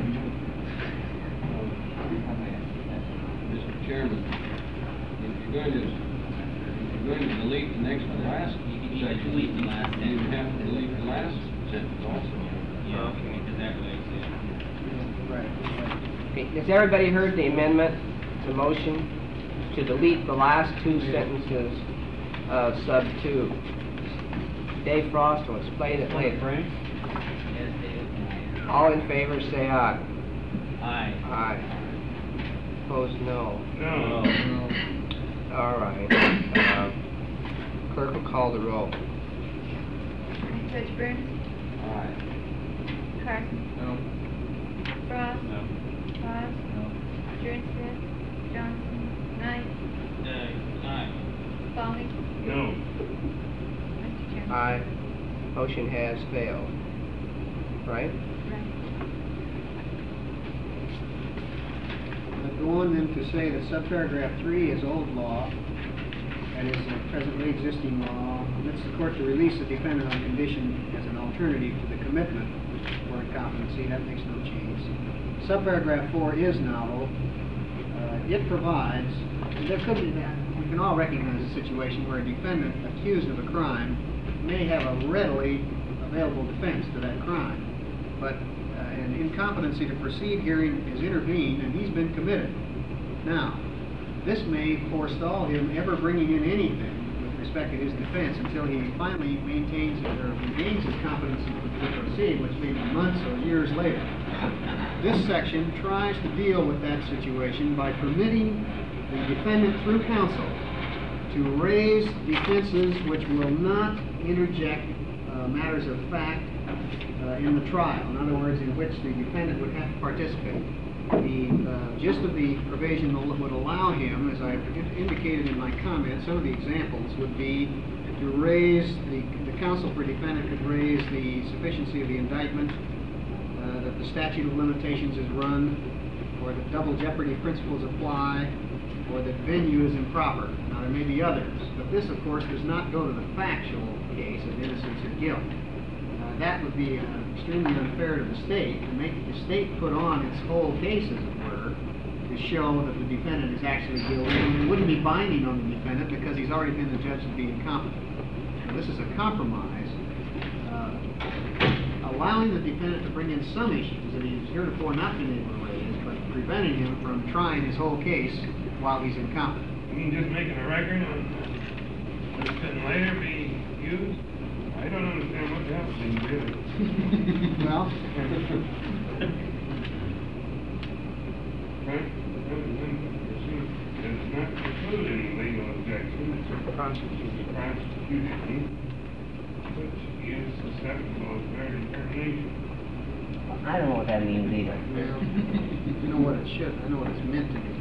Mister Chairman, if you're going to, if you're going to delete the next to last
You can you can
section,
delete the last
you
sentence.
have to delete the last sentence also.
Yeah, because that relates to it.
Right.
Okay, has everybody heard the amendment, the motion to delete the last two sentences of sub two? Dave Frost will explain it later.
Yes, David.
All in favor, say aye.
Aye.
Aye. Opposed, no.
No.
All right. Uh, Clerk will call the roll.
Judge Burns,
Aye.
Carson,
No.
Frost,
No.
Paz, Jernstedt, Johnson, Knight,
Aye. Aye.
Foley,
No.
Mister Chairman.
Aye. Motion has failed. Right?
Right.
But go on then to say that subparagraph three is old law, that is a presently existing law, permits the court to release the defendant on condition as an alternative to the commitment for incompetency. That makes no change. Subparagraph four is novel. Uh, it provides, there could be that, we can all recognize a situation where a defendant accused of a crime may have a readily available defense to that crime. But uh, an incompetency to proceed hearing is intervened and he's been committed. Now, this may forestall him ever bringing in anything with respect to his defense until he finally maintains or regains his competency to proceed, which may be months or years later. This section tries to deal with that situation by permitting the defendant through counsel to raise defenses which will not interject uh, matters of fact uh, in the trial. In other words, in which the defendant would have to participate. The uh, gist of the provision will, would allow him, as I indicated in my comment, some of the examples would be to raise, the, the counsel for defendant could raise the sufficiency of the indictment, uh, that the statute of limitations is run, or that double jeopardy principles apply, or that venue is improper. Now, there may be others, but this, of course, does not go to the factual case of innocence or guilt. Uh, that would be uh, extremely unfair to the state, to make the state put on its whole case, as it were, to show that the defendant is actually guilty. And it wouldn't be binding on the defendant because he's already been adjudged to be incompetent. So this is a compromise, uh, allowing the defendant to bring in some issues that he's heretofore not been able to raise, but preventing him from trying his whole case while he's incompetent.
You mean just making a record on what can later be used? I don't understand what's happening, really.
Well,
Right? It does not preclude any legal objection, it's a prosecution, prosecution, which is susceptible of fair determination.
I don't know what that means either.
well, you know what it should, I know what it's meant to be.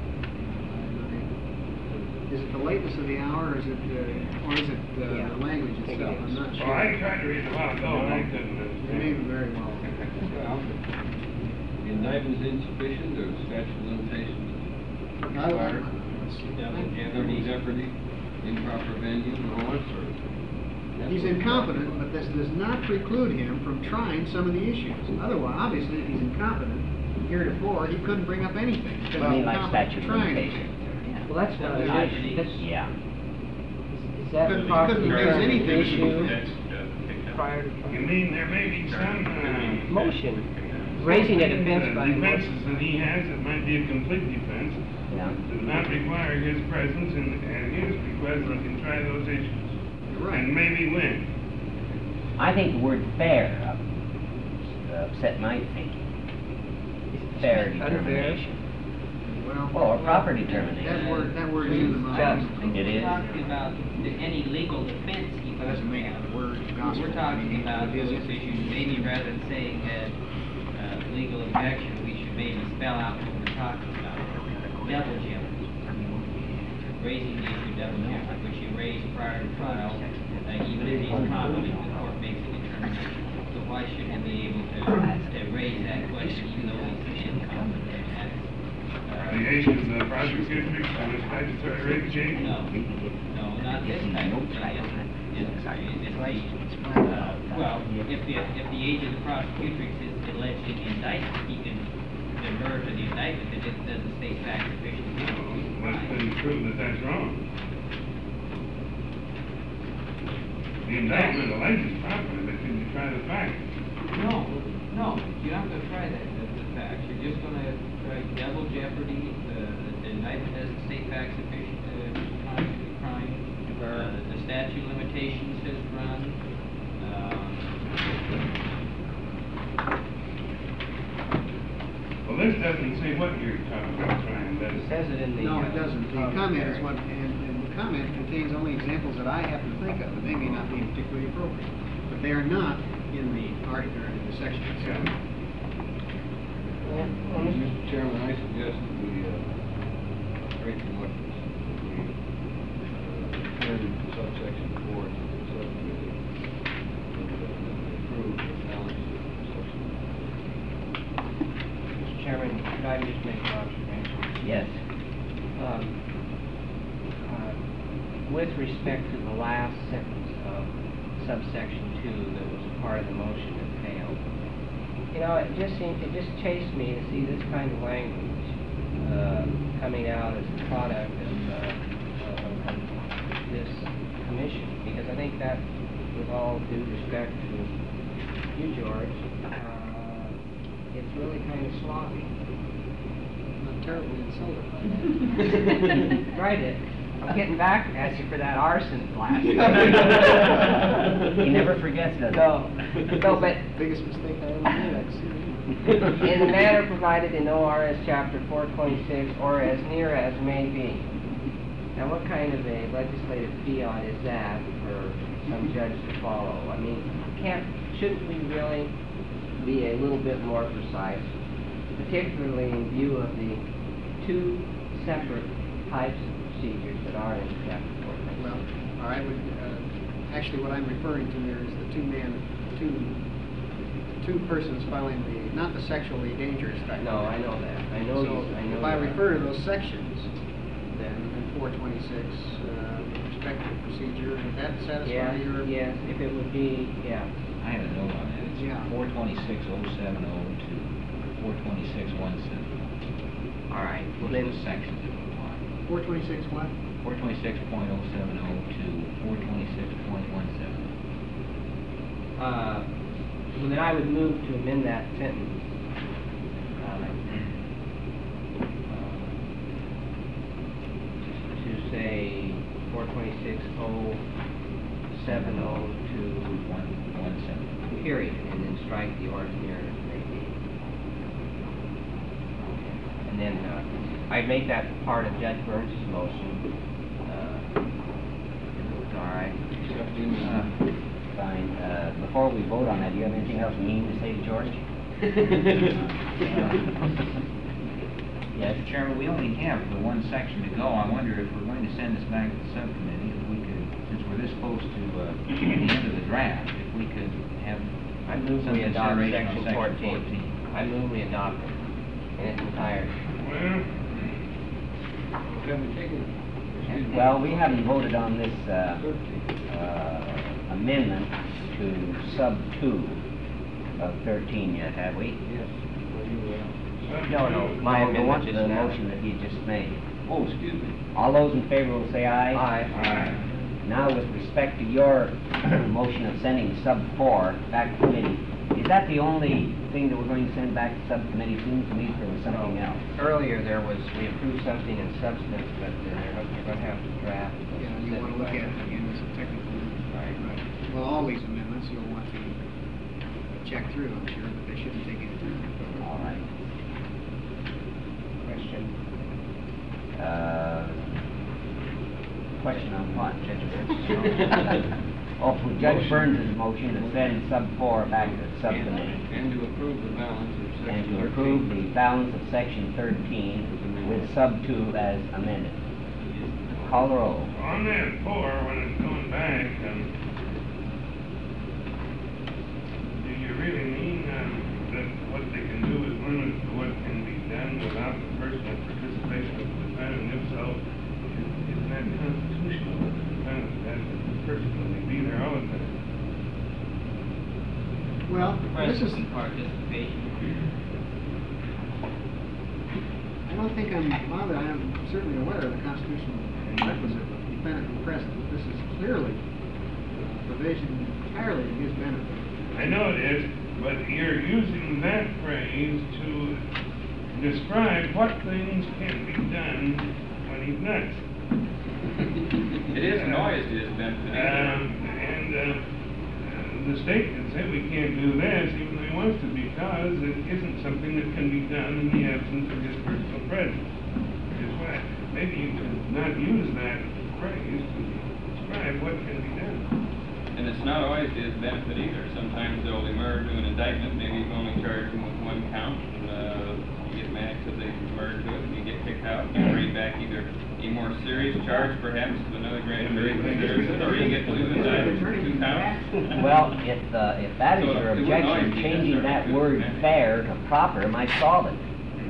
Is it the lateness of the hour, or is it, uh, or is it uh,
Yeah,
the language
I think it
itself?
is.
I'm not sure.
Well, I tried to read a while ago, and I couldn't
It may
understand.
very well.
Well, the indictment is insufficient, or statute of limitations
I-
expired,
Double
double
jeopardy.
jeopardy, improper venue, and all that sort of thing. That's
He's
what-
incompetent, but this does not preclude him from trying some of the issues. Otherwise, obviously, if he's incompetent, heretofore, he couldn't bring up anything. because
I mean,
he's
like
incompetent
statute of
trying
limitations.
Well, that's not an
I-
issue. That's,
Yeah.
is that
Couldn't-
property
couldn't raise
term
anything.
issue
That's, uh, picked up.
prior to
You
trial?
mean there may be some, uh...
Motion, raising a defense
uh,
by motion.
defenses that he has that might be a complete defense,
Yeah.
does not require his presence, and at his request, he can try those issues.
You're right.
And maybe win.
I think the word fair uh, upset my thinking. Fair
Unfair.
determination.
Well,
Well, or proper
that
determination.
word, that word is in the
Just.
mind.
It is.
We're talking about the, any legal defense he
That
would
doesn't make it
have.
a word gospel.
We're talking about
It
those
is.
issues, maybe rather than saying that, uh, legal objection, we should maybe spell out what we're talking about. Double jeopardy. Raising the issue double jeopardy, which you raise prior to trial, uh, even if he's competent, the court makes a determination. why shouldn't he be able to, to raise that question even though he's incompetent at it?
Allegations of the prosecutor on a statutory rape change?
No, no, not this type of thing. It's, it's, it's like, uh, well, if the, if the age of the prosecutrix is alleged in the indictment, he can defer to the indictment that it doesn't state facts sufficiently.
What's been proved that that's wrong? The indictment alleges property, but can you try the facts?
No, no, you don't have to try that, the, the facts. You're just gonna try double jeopardy, the, the indictment doesn't state facts sufficient to constitute a crime. Uh, the statute of limitations has run, uh,
Well, this doesn't say what you're talking about trying, does
It
it?
says it in the.
No,
uh,
it doesn't. The comment
commentary.
is what, and, and the comment contains only examples that I happen to think of, and they may not be particularly appropriate. But they are not in the article, or in the section itself.
Mister Chairman, I suggest that we, uh, break the motions, that we, uh, turn to subsection four to the subcommittee, and uh, approve the balance of section.
Mister Chairman, could I just make an observation?
Yes.
Um, uh, With respect to the last sentence of subsection two that was a part of the motion that failed, you know, it just seemed, it just chased me to see this kind of language uh, coming out as a product of, uh, of, of this commission, because I think that, with all due respect to you, George, uh, it's really kind of sloppy.
Not terribly insulted by that.
Tried it. I'm getting back at you for that arson blast.
He never forgets, does he?
No, no, but
Biggest mistake I ever made, I'd see.
in the manner provided in O R S chapter four twenty-six, or as near as may be. Now, what kind of a legislative fiat is that for some judge to follow? I mean, can't, shouldn't we really be a little bit more precise, particularly in view of the two separate types of procedures that are in chapter four twenty-six?
Well, all right, would, uh, actually what I'm referring to there is the two man, two, two persons filing the, not the sexually dangerous type.
No, I know that. I know
So
you, I know
if I
that.
refer to those sections, then in four twenty-six, uh, with respect to procedure, would that satisfy
Yes,
your?
yes, if it would be, yeah.
I have a note on that. It's
Yeah.
four twenty-six oh seven oh to four twenty-six one seven.
All right, well
Those are
then,
the sections that apply.
Four twenty-six what?
four twenty-six point oh seven oh to four twenty-six point one seven.
uh, well then I would move to amend that sentence. uh, uh, To say four twenty-six oh seven oh to
One, one seven.
period, and then strike the ordinary as may be. And then, uh, I'd make that part of Judge Burns' motion, uh, all right.
Uh, Fine. Uh, Before we vote on that, do you have anything else mean to say to George? Yes?
Mister Chairman, we only have the one section to go. I wonder if we're going to send this back to the subcommittee, if we could, since we're this close to, uh, the end of the draft, if we could have
I move
some
we adopt
consideration on
section
section
fourteen.
fourteen.
I move we adopt it in its entirety.
Well,
Have we taken, excuse me.
Well, we haven't voted on this uh, uh, amendment to sub two of thirteen yet, have we?
Yes. Well, you, uh,
No, no, my
No, the one-
amendment is
The
now.
motion that he just made.
Oh, excuse me.
All those in favor will say aye.
Aye.
Now, with respect to your motion of sending sub four back to committee, is that the only thing that we're going to send back to subcommittee? Seems to me there was something else.
Earlier, there was, we approved something in substance, but uh, you're gonna- you're gonna have to draft. the
Yeah, you want to look at it
specific
again as a technical.
Right.
Right. Well, all these amendments you'll want to check through, I'm sure, but they shouldn't take any time.
All right.
Question?
Uh, Question on what, Judge Burns? Oh, for Judge Burns' motion to send sub four back to the subcommittee.
And to approve the balance of section
And
thirteen.
to approve the balance of section thirteen with sub two as amended. Call the roll.
on that four, when it's going back, um, do you really mean, um, that what they can do is limit what can be done without the personal participation of the defendant? And if so, is, is that constitutional? The defendant has to personally be there all the time.
Well, this is,
Present participation.
I don't think I'm bothered, I am certainly aware of the constitutional requisite of the defendant being present, but this is clearly a provision entirely to his benefit.
I know it is, but you're using that phrase to describe what things can be done when he's not.
It isn't always to his benefit either.
Um, and, uh, the state can say we can't do this even though he wants to, because it isn't something that can be done in the absence of his personal presence. Which is why maybe you could not use that phrase to describe what can be done.
And it's not always to his benefit either. Sometimes they'll emerge to an indictment, maybe you can only charge him with one count, and, uh, you get mad because they emerge to it, and you get kicked out, you bring back either a more serious charge perhaps to another grand jury considers it, or you get to lose indictment for two counts.
Well, if, uh, if that is
So
your
it wouldn't always
objection,
be
changing that
necessary
word
to-
fair to proper might solve it.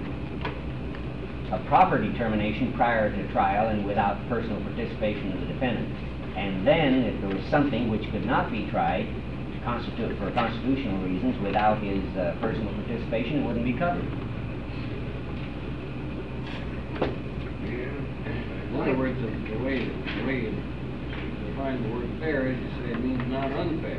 A proper determination prior to trial and without personal participation of the defendant. And then, if there was something which could not be tried, constitute, for constitutional reasons, without his uh, personal participation, it wouldn't be covered.
In other words, the the way, the way you define the word fair is you say it means not unfair.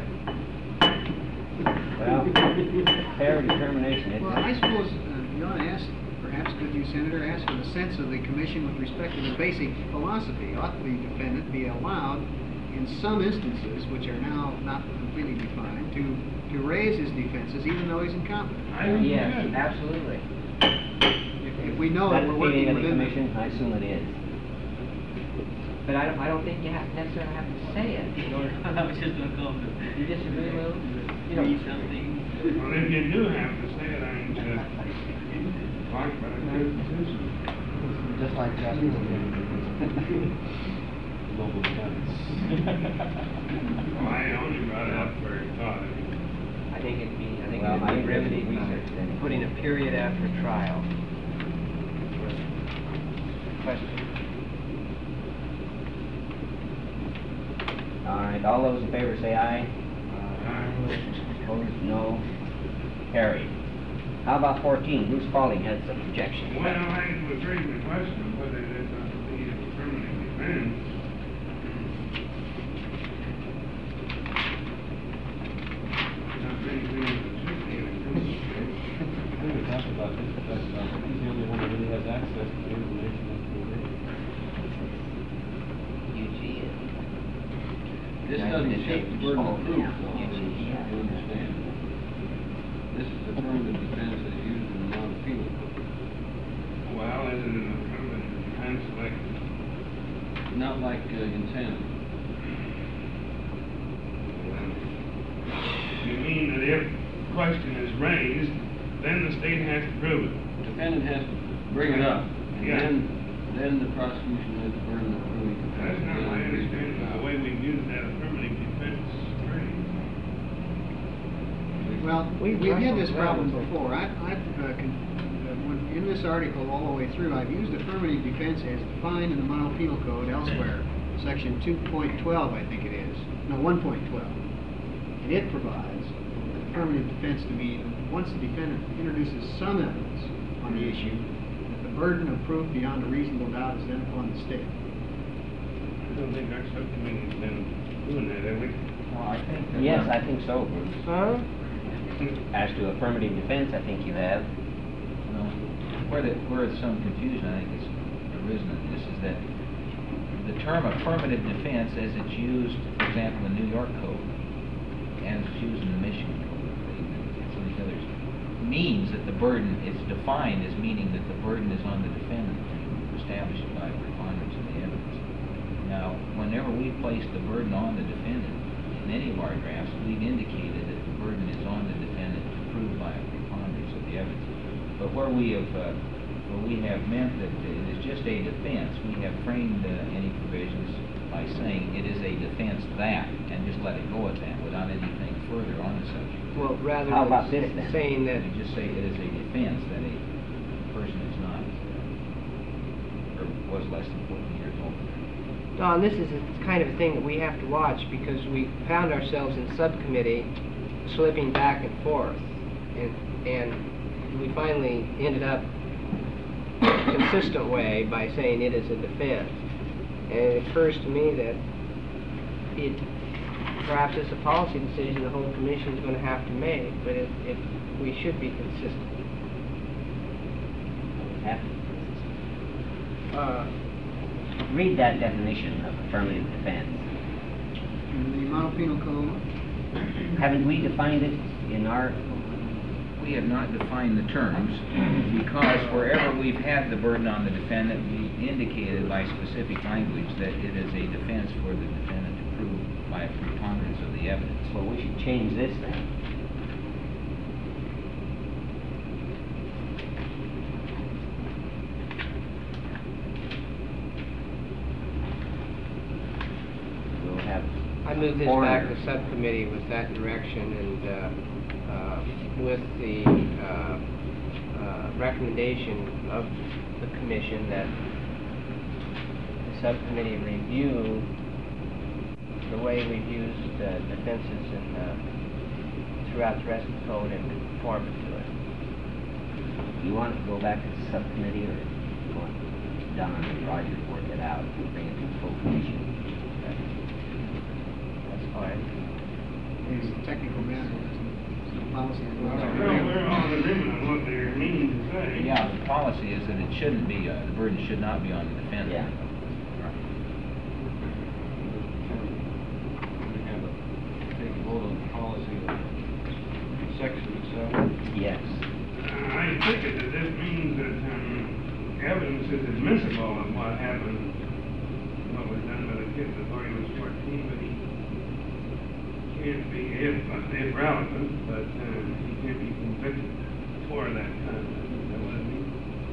Well, fair determination, isn't
Well, I
it?
suppose uh, you ought to ask, perhaps could you, Senator, ask for the sense of the commission with respect to the basic philosophy. Ought the defendant be allowed, in some instances, which are now not completely defined, to, to raise his defenses even though he's incompetent?
I don't
Yes,
know.
absolutely.
If, if we know
That
that we're
feeling
working
of the
within the...
commission, I assume it is.
But I don't, I don't think you have necessarily have to say it in order.
I was just gonna go to.
You disagree, Lou? You
Read
know,
something.
Well, if you do have to say it, I'm just like by the Constitution.
Just like justice.
Noble defense.
Well, I only brought it up for a thought.
I think it'd be, I think
Well, my
it'd be
interest
riveting,
in research then.
uh, putting a period after trial. Question?
All right, all those in favor say aye. Opposed, no. Carried. How about fourteen? Bruce Pauling has some objections.
Well, I would raise the question whether this ought to be a permanent defense. Not many things that should be in a criminal case.
I think we talked about this, but uh, he's the only one that really has access to the information that's been written.
Eugene.
This
Yeah,
doesn't
it's-
shift the burden of
oh,
proof,
yeah.
though,
Yeah,
you
yeah.
have to understand. This is affirmative defense as used in the non-appeal code.
Well, is it an affirmative defense like,
Not like uh, insanity.
you mean that if question is raised, then the state has to prove it?
Defendant has to bring it up, and
Yeah.
then, then the prosecution has the burden of proving defense.
That's not my understanding of the way we've used that affirmative defense phrase.
Well,
We've
we've had
wrestled
this
with
problem
that.
before. I've, I've, uh, con- uh, when- in this article all the way through, I've used affirmative defense as defined in the model penal code elsewhere, section two point twelve, I think it is, no, one point twelve. And it provides affirmative defense to mean that once the defendant introduces some evidence on the issue, that the burden of proof beyond a reasonable doubt is then upon the state.
I don't think our subcommittee's been doing that, have we?
Well, I think that.
Yes, I think so, Bruce.
Huh?
As to affirmative defense, I think you have.
Well, Where the, where some confusion, I think, has arisen in this is that the term affirmative defense, as it's used, for example, in New York code, and it's used in the Michigan code, and some of these others, means that the burden, it's defined as meaning that the burden is on the defendant to establish it by preponderance of the evidence. Now, whenever we place the burden on the defendant, in any of our drafts, we've indicated that the burden is on the defendant to prove by a preponderance of the evidence. But where we have, uh, where we have meant that it is just a defense, we have framed uh, any provisions by saying it is a defense that, and just let it go at that, without anything further on the subject.
Well, rather
How about
than
this then?
saying that,
You just say it is a defense that a person is not, uh, or was less than fourteen years old.
Don, this is a kind of thing that we have to watch because we found ourselves in subcommittee slipping back and forth. And, and we finally ended up a consistent way by saying it is a defense. And it occurs to me that it, perhaps it's a policy decision the whole commission is going to have to make, but it, it, we should be consistent.
Have to.
Uh,
Read that definition of affirmative defense.
In the model penal code,
Haven't we defined it in our,
We have not defined the terms, because wherever we've had the burden on the defendant, we indicated by specific language that it is a defense for the defendant to prove by a preponderance of the evidence.
well, we should change this then. We'll have.
I move this
foreign-
back to subcommittee with that direction and, uh, uh, with the, uh, uh, recommendation of the commission that the subcommittee review the way we've used uh, defenses in, uh, throughout the rest of the code and conform it to it.
You want it to go back to the subcommittee, or you want Don and Roger to work it out and bring it to the full commission?
That's fine.
it's a technical matter, it's no policy.
Well, we're all in agreement on what they're meaning to say.
Yeah, the policy is that it shouldn't be, uh, the burden should not be on the defendant.
Yeah.
We have a, take a vote on the policy of section itself.
Yes.
Uh, I take it that this means that, um, evidence is admissible of what happened, what was done by the kid before he was fourteen, but he can't be, if, if relevant, but, uh, he can't be convicted for that conduct. Is that what it means?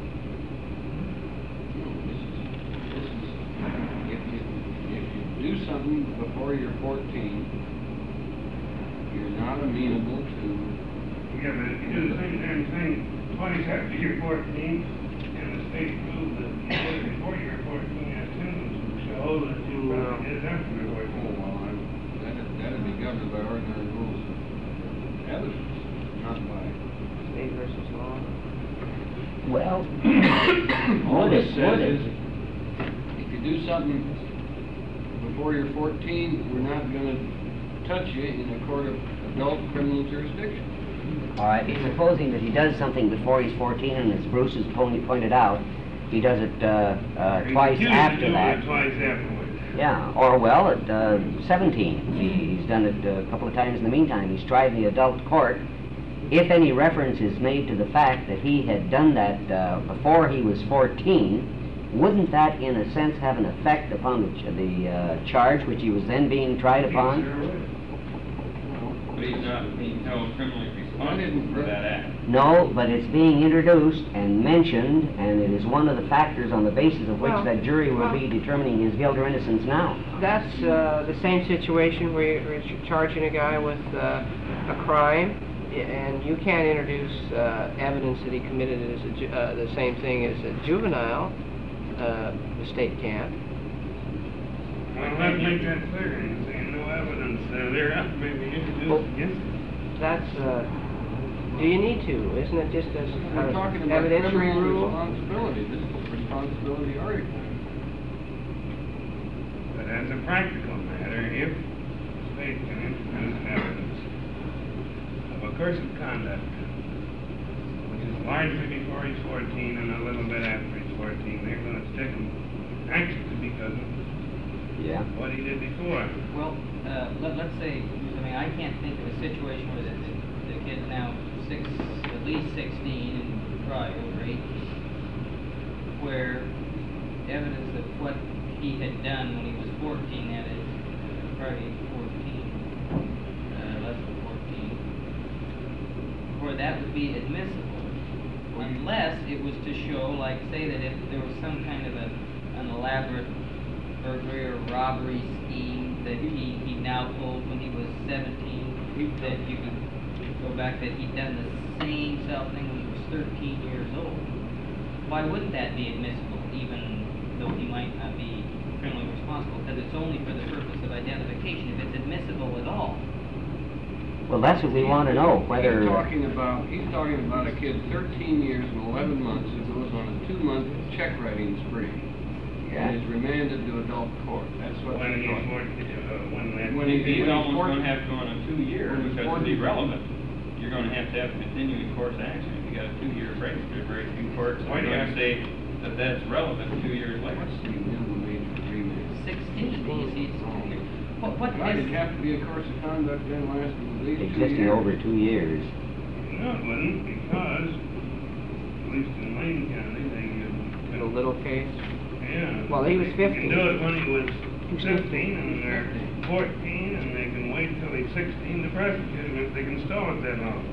No, this is, this is, if you, if you do something before you're fourteen, you're not amenable to.
Yeah, but if you do the same damn thing twice after you're fourteen, and the state proves that you did it before you were fourteen, that sentence will show that you probably did it after you were
Oh,
fourteen.
well, I, that'd, that'd be governed by ordinary rules of evidence, not by.
State versus law.
Well,
All
would
this
it,
says
would
is,
it?
if you do something before you're fourteen, we're not gonna touch you in a court of adult criminal jurisdiction.
All right, supposing that he does something before he's fourteen, and as Bruce has po- pointed out, he does it, uh, uh,
He's
twice
accused of
after
doing
that.
it twice afterwards.
Yeah, or well, at uh, seventeen, he, he's done it uh, a couple of times in the meantime. He's tried in the adult court. If any reference is made to the fact that he had done that uh, before he was fourteen, wouldn't that, in a sense, have an effect upon the, ch- the uh, charge which he was then being tried upon?
But he's not being held criminally responsible for that act.
No, but it's being introduced and mentioned, and it is one of the factors on the basis of which
Well,
that jury will
well-
be determining his guilt or innocence now.
That's uh, the same situation where you're where you're charging a guy with uh, a crime, y- and you can't introduce uh, evidence that he committed it as a ju- uh, the same thing as a juvenile. Uh, the state can't.
Well, let's make that clear, and saying no evidence, uh, there uh, may be
Well,
introduced against it.
That's. Uh, do you need to? Isn't it just as
We're talking about
evidentiary
criminal
rule?
responsibility, this is a responsibility article.
But as a practical matter, if the state can introduce evidence of a course of conduct, which is largely before he's fourteen and a little bit after he's fourteen, they're gonna stick him actually because of
Yeah.
what he did before.
Well, uh, let, let's say, I mean, I can't think of a situation where the, the, the kid's now six, at least sixteen and probably over eighteen, where evidence of what he had done when he was fourteen, that is, probably fourteen, uh, less than fourteen, where that would be admissible, unless it was to show, like, say that if there was some kind of a, an elaborate burglary or robbery scheme that he, he now pulled when he was seventeen. that you could go back that he'd done the same self thing when he was thirteen years old. Why wouldn't that be admissible, even though he might not be criminally responsible? Because it's only for the purpose of identification, if it's admissible at all.
Well, that's what we want to know, whether...
He's talking about, he's talking about a kid thirteen years and eleven months who goes on a two-month check writing spree.
Yeah.
And is remanded to adult court. That's what
When
he's
he's
talking
fourteen, uh, when that.
When
He's
he-
he's
when
almost
fourteen-
gonna have to go on a two-year
when he's
because it's
fourteen.
irrelevant. You're gonna have to have a continuing course action. If you got a two-year break, there's very few courts that
Why
are
do you
gonna
have-
say that that's relevant two years later.
What's the minimum age for remand?
Sixteen, you see, it's, what, what
Right,
is...
it'd have to be a course of conduct then lasting at least two years.
Existing over two years.
No, it wouldn't, because, at least in Lane County, they, uh.
The little case?
Yeah.
Well, he was
They can
fifteen.
do it when he was fifteen, and they're fourteen, and they can wait till he's sixteen to prosecute him if they can stall it that long.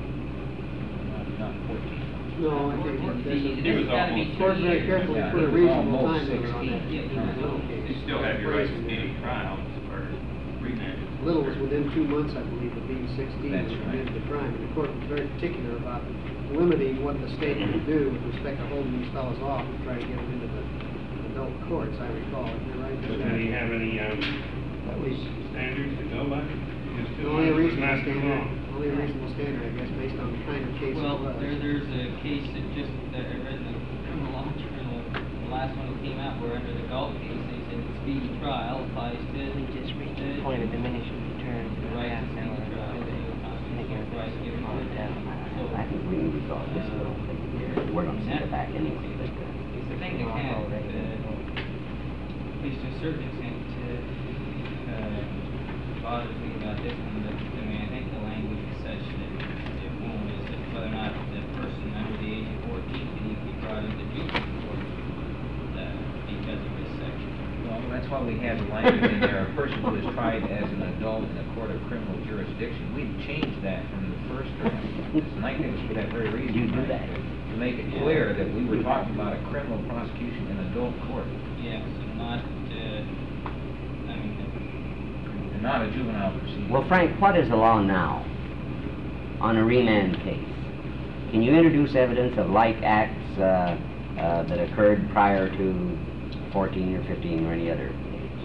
Not fourteen.
No, I think that there's
This
He was
has gotta be
almost-
two
Court very
years.
carefully
Yeah,
put a
it was
reasonable
almost
time limit on that.
sixteen.
Yeah,
little
You
case.
still have your right to speedy trial as far as remand.
Little was within two months, I believe, of being sixteen when
That's
he
right.
committed the crime. And the court was very particular about limiting what the state could do with respect to holding these fellows off and trying to get them into the adult courts, I recall. Am I right?
But did he have any, um,
That was
standards to go by? Just two
only a
months was
reasonable
not too
standard,
long.
only a reasonable standard, I guess, based on the kind of case it
Well,
was.
there, there's a case that just, that I read in the criminal law journal, the last one that came out, where under the Galt case, they said the speedy trial applies to.
We just reached the point of diminishing returns in
The
a
right
half
to
an
speedy
hour.
trial, the constitutional right to give a
Calm
verdict.
down.
So,
I think we need to resolve this little thing here. We're gonna send it back anyway, but, uh,
It's the thing that
Well,
kind of,
already.
uh, at least to a certain extent, uh, uh, bothers me about this one, but, I mean, I think the language is such that it won't, is that whether or not the person under the age of fourteen can even be brought into juvenile court, uh, because of this section.
Well, that's why we have the language in there, a person who is tried as an adult in a court of criminal jurisdiction. We changed that from the first draft. And I think it's for that very reason.
You do
right?
that.
To make it clear that we were talking about a criminal prosecution in adult court,
Yeah, so not, uh, I mean,
and not a juvenile proceeding.
well, Frank, what is the law now on a remand case? Can you introduce evidence of like acts uh, uh, that occurred prior to fourteen or fifteen or any other age?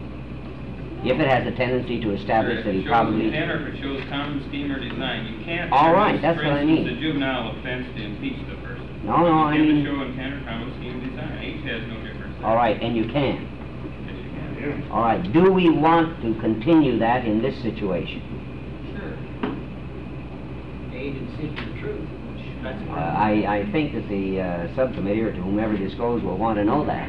If it has a tendency to establish that he probably...
If it shows intent or if it shows common scheme or design, you can't.
All right,
introduce,
that's what I
For instance,
mean.
a juvenile offense to impeach the person.
No, no, I mean-
You can't show intent or common scheme design. Age has no difference. there.
All right, and you can.
Yes, you can.
Yeah.
All right, do we want to continue that in this situation?
sure. Aid in seeking the truth, which, that's
Uh,
part of
I, I think that the uh, subcommittee, or to whomever this goes, will want to know that.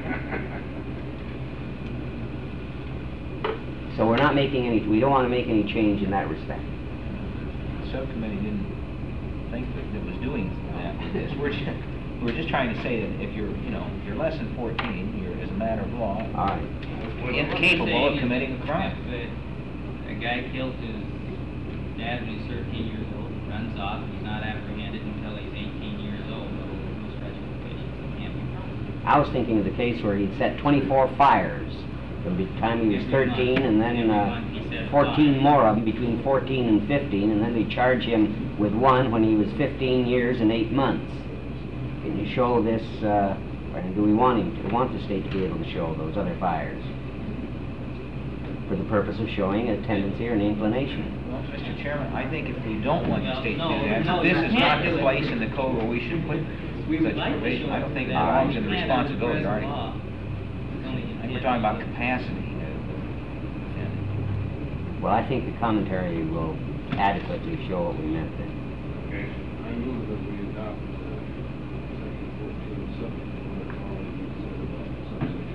So we're not making any, we don't want to make any change in that respect.
The subcommittee didn't think that it was doing that with this. We're just, we're just trying to say that if you're, you know, if you're less than fourteen, you're, as a matter of law,
All right.
incapable of committing a crime.
If uh, a guy kills his dad when he's thirteen years old, runs off, he's not apprehended until he's eighteen years old, so no statute of limitations, he can't be prosecuted.
I was thinking of the case where he'd set twenty-four fires from the time he was
Every month.
thirteen, and then
Every
uh,
month he set
fourteen
five.
more of them between fourteen and fifteen, and then they charge him with one when he was fifteen years and eight months. Can you show this, uh, or do we want him to, want the state to be able to show those other fires? For the purpose of showing a tendency or an inclination.
Well, Mister Chairman, I think if we don't want the
Well,
state to
no,
do that,
no,
this
you
is
can't
not
do
the
it.
place in the code where we should put
We would
such
like to
provision.
show
I don't think it
that
belongs in the
we can't under
responsibility
present
article.
law. It's only
I think we're
intent
talking about
to-
capacity. uh, and-
Well, I think the commentary will adequately show what we meant then.
Okay.
I move that we adopt uh, section fourteen, subject to what already been said about subsection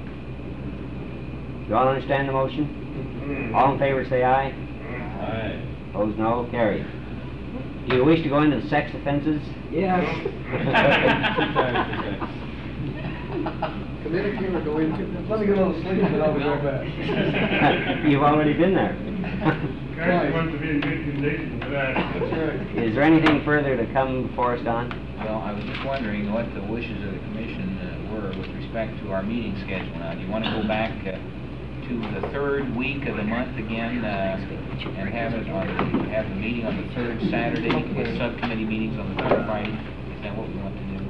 You all understand the motion?
Hmm.
All in favor say aye.
Aye.
Opposed no, carried. Do you wish to go into the sex offenses?
Yes.
Two times,
Commit if you were going to.
Let me get a little sleep and I'll be right back.
You've already been there.
Carson wants to be in good condition for that.
That's right.
Is there anything further to come before us, Don?
Well, I was just wondering what the wishes of the commission uh, were with respect to our meeting schedule now. Do you want to go back uh, to the third week of the month again, uh, and have it on, the- have the meeting on the third Saturday, with subcommittee meetings on the third Friday? Is that what we want to do?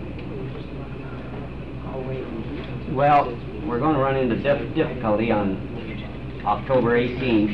Well, we're gonna run into dif- difficulty on October eighteenth.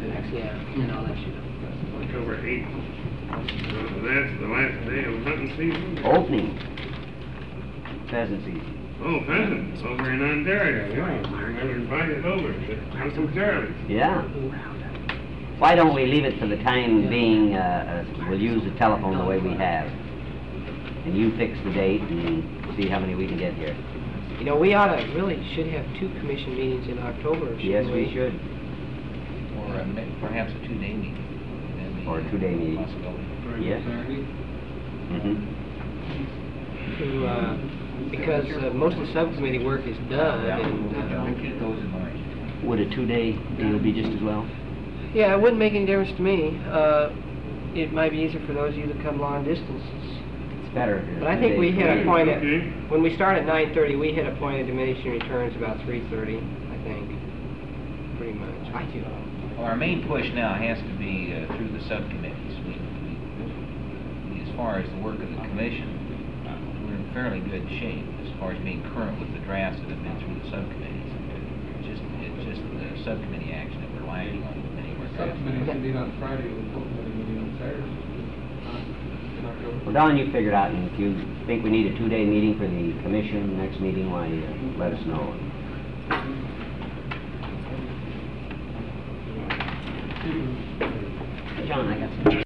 October eighth. So that's the last day of hunting season?
Opening pheasant season.
Oh, pheasants, over in Ontario. Yeah, they're invited over to Uncle Charlie's.
Yeah. Why don't we leave it for the time being, uh, uh, we'll use the telephone the way we have. And you fix the date and see how many we can get here.
You know, we ought to, really should have two commission meetings in October, shouldn't we?
Yes, we should.
Or a mi- perhaps a two-day meeting? That'd be
Or a two-day meeting.
possibility.
Yes. Mm-hmm.
To, uh, because uh, most of the subcommittee work is done, and,
We'll
uh,
keep those in mind.
Would a two-day deal be just as well?
yeah, it wouldn't make any difference to me. Uh, it might be easier for those of you that come long distances.
It's better. if
But I
two
think we
days.
hit a point at,
Okay.
when we start at nine thirty, we hit a point of diminishing returns about three thirty, I think, pretty much. I do.
Well, our main push now has to be uh, through the subcommittees. We, we, we- as far as the work of the commission, uh, we're in fairly good shape as far as being current with the drafts that have been through the subcommittees. It's just, it's just the subcommittee action that we're lacking on many of our drafts.
Subcommittee meeting on Friday, and full committee meeting on Saturday. Uh, in October.
Well, Don, you figured out, and if you think we need a two-day meeting for the commission, next meeting, why, uh, let us know. John, I got some.